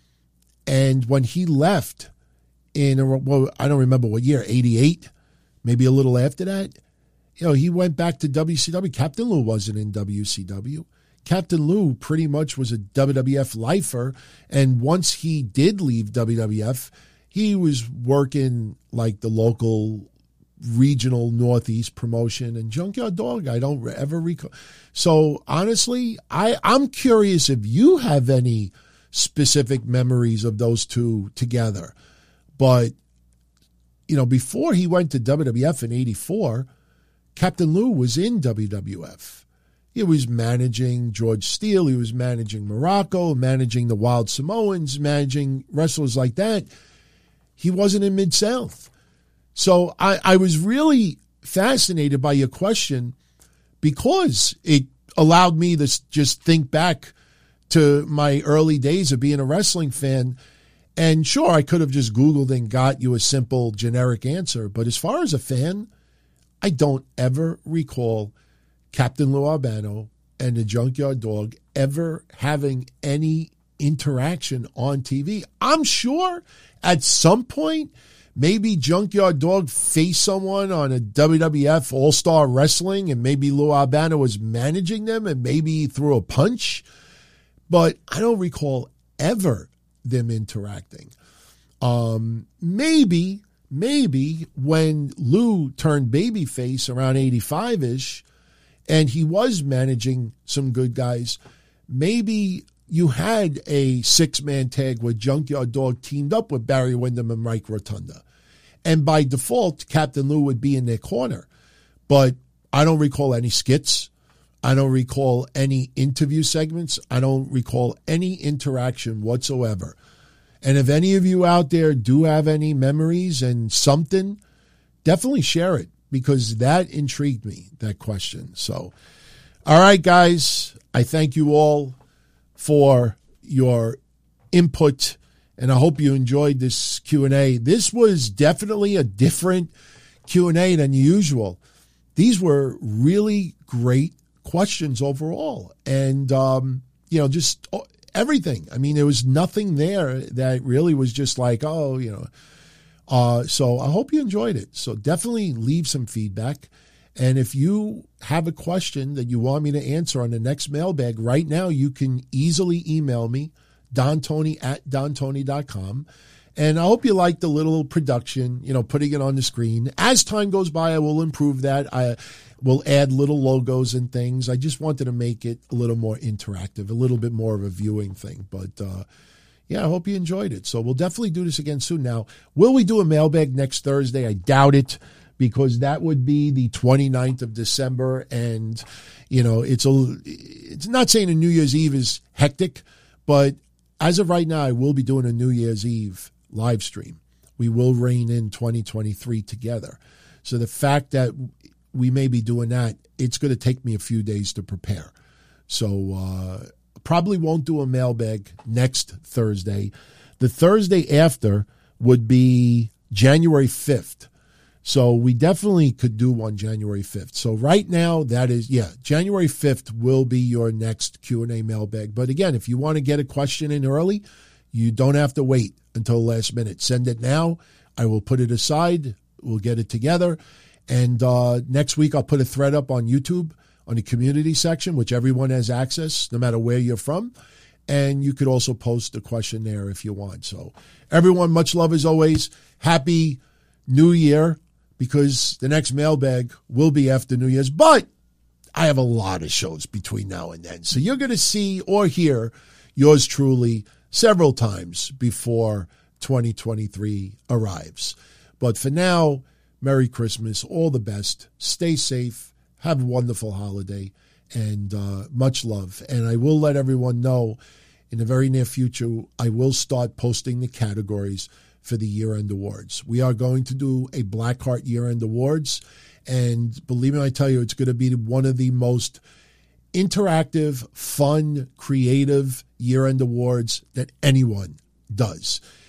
Speaker 3: And when he left in, a, well, I don't remember what year, eighty-eight, maybe a little after that, you know, he went back to W C W. Captain Lou wasn't in W C W. Captain Lou pretty much was a W W F lifer. And once he did leave W W F, he was working like the local regional Northeast promotion, and Junkyard Dog, I don't ever recall. So honestly, I, I'm curious if you have any specific memories of those two together. But, you know, before he went to W W F in eighty-four, Captain Lou was in W W F. He was managing George Steele. He was managing Morocco, managing the Wild Samoans, managing wrestlers like that. He wasn't in Mid-South. So I, I was really fascinated by your question because it allowed me to just think back to my early days of being a wrestling fan. And sure, I could have just Googled and got you a simple generic answer. But as far as a fan, I don't ever recall Captain Lou Albano and the Junkyard Dog ever having any interaction on T V. I'm sure at some point, maybe Junkyard Dog faced someone on a W W F All-Star Wrestling, and maybe Lou Albano was managing them, and maybe he threw a punch. But I don't recall ever them interacting. Um, maybe, maybe when Lou turned babyface around eighty-five-ish, and he was managing some good guys, maybe you had a six-man tag where Junkyard Dog teamed up with Barry Windham and Mike Rotunda. And by default, Captain Lou would be in their corner. But I don't recall any skits. I don't recall any interview segments. I don't recall any interaction whatsoever. And if any of you out there do have any memories and something, definitely share it, because that intrigued me, that question. So, all right, guys, I thank you all for your input, and I hope you enjoyed this Q and A. This was definitely a different Q and A than usual. These were really great questions overall, and, um, you know, just everything. I mean, there was nothing there that really was just like, oh, you know. Uh, so I hope you enjoyed it. So definitely leave some feedback. And if you have a question that you want me to answer on the next mailbag right now, you can easily email me, don tony at don tony dot com. And I hope you like the little production, you know, putting it on the screen. As time goes by, I will improve that. I will add little logos and things. I just wanted to make it a little more interactive, a little bit more of a viewing thing. But, uh, yeah, I hope you enjoyed it. So we'll definitely do this again soon. Now, will we do a mailbag next Thursday? I doubt it, because that would be the twenty-ninth of December. And, you know, it's a, it's not saying a New Year's Eve is hectic, but as of right now, I will be doing a New Year's Eve live stream. We will rein in twenty twenty-three together. So the fact that we may be doing that, it's going to take me a few days to prepare. So, uh, probably won't do a mailbag next Thursday. The Thursday after would be January fifth. So we definitely could do one January fifth. So right now, that is, yeah, January fifth will be your next Q and A mailbag. But again, if you want to get a question in early, you don't have to wait until the last minute. Send it now. I will put it aside. We'll get it together. And uh, next week, I'll put a thread up on YouTube on the community section, which everyone has access, no matter where you're from. And you could also post a question there if you want. So everyone, much love as always. Happy New Year, because the next mailbag will be after New Year's. But I have a lot of shows between now and then. So you're going to see or hear yours truly several times before twenty twenty-three arrives. But for now, Merry Christmas, all the best. Stay safe. Have a wonderful holiday, and uh, much love. And I will let everyone know in the very near future, I will start posting the categories for the year-end awards. We are going to do a Blackheart year-end awards, and believe me, I tell you, it's going to be one of the most interactive, fun, creative year-end awards that anyone does.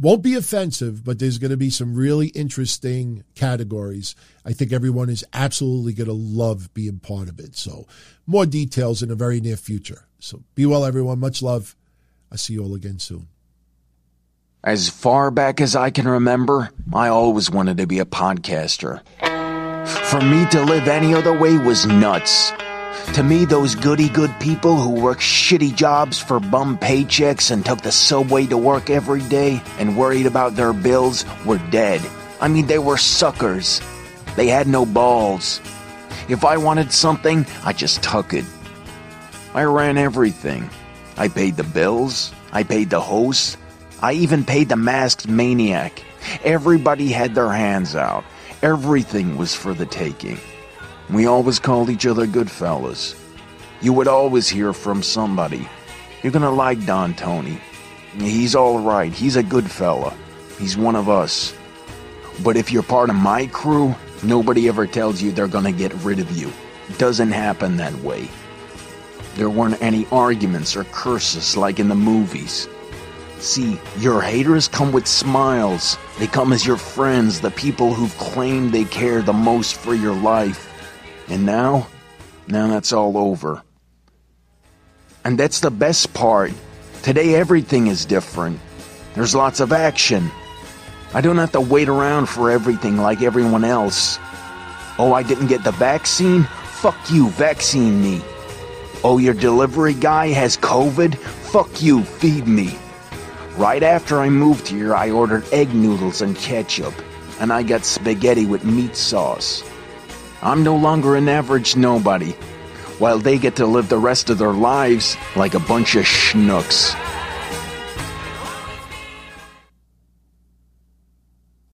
Speaker 3: won't be offensive, but there's going to be some really interesting categories. I think everyone is absolutely going to love being part of it. So more details in the very near future. So be well, everyone. Much love. I'll see you all again soon.
Speaker 4: As far back as I can remember, I always wanted to be a podcaster. For me to live any other way was nuts. To me, those goody-good people who worked shitty jobs for bum paychecks and took the subway to work every day and worried about their bills were dead. I mean, they were suckers. They had no balls. If I wanted something, I just took it. I ran everything. I paid the bills. I paid the host. I even paid the masked maniac. Everybody had their hands out. Everything was for the taking. We always called each other good fellas. You would always hear from somebody. You're gonna like Don Tony. He's all right. He's a good fella. He's one of us. But if you're part of my crew, nobody ever tells you they're gonna get rid of you. It doesn't happen that way. There weren't any arguments or curses like in the movies. See, your haters come with smiles. They come as your friends, the people who've claimed they care the most for your life. And now, now that's all over. And that's the best part. Today everything is different. There's lots of action. I don't have to wait around for everything like everyone else. Oh, I didn't get the vaccine? Fuck you, vaccine me. Oh, your delivery guy has COVID? Fuck you, feed me. Right after I moved here, I ordered egg noodles and ketchup, and I got spaghetti with meat sauce. I'm no longer an average nobody, while they get to live the rest of their lives like a bunch of schnooks.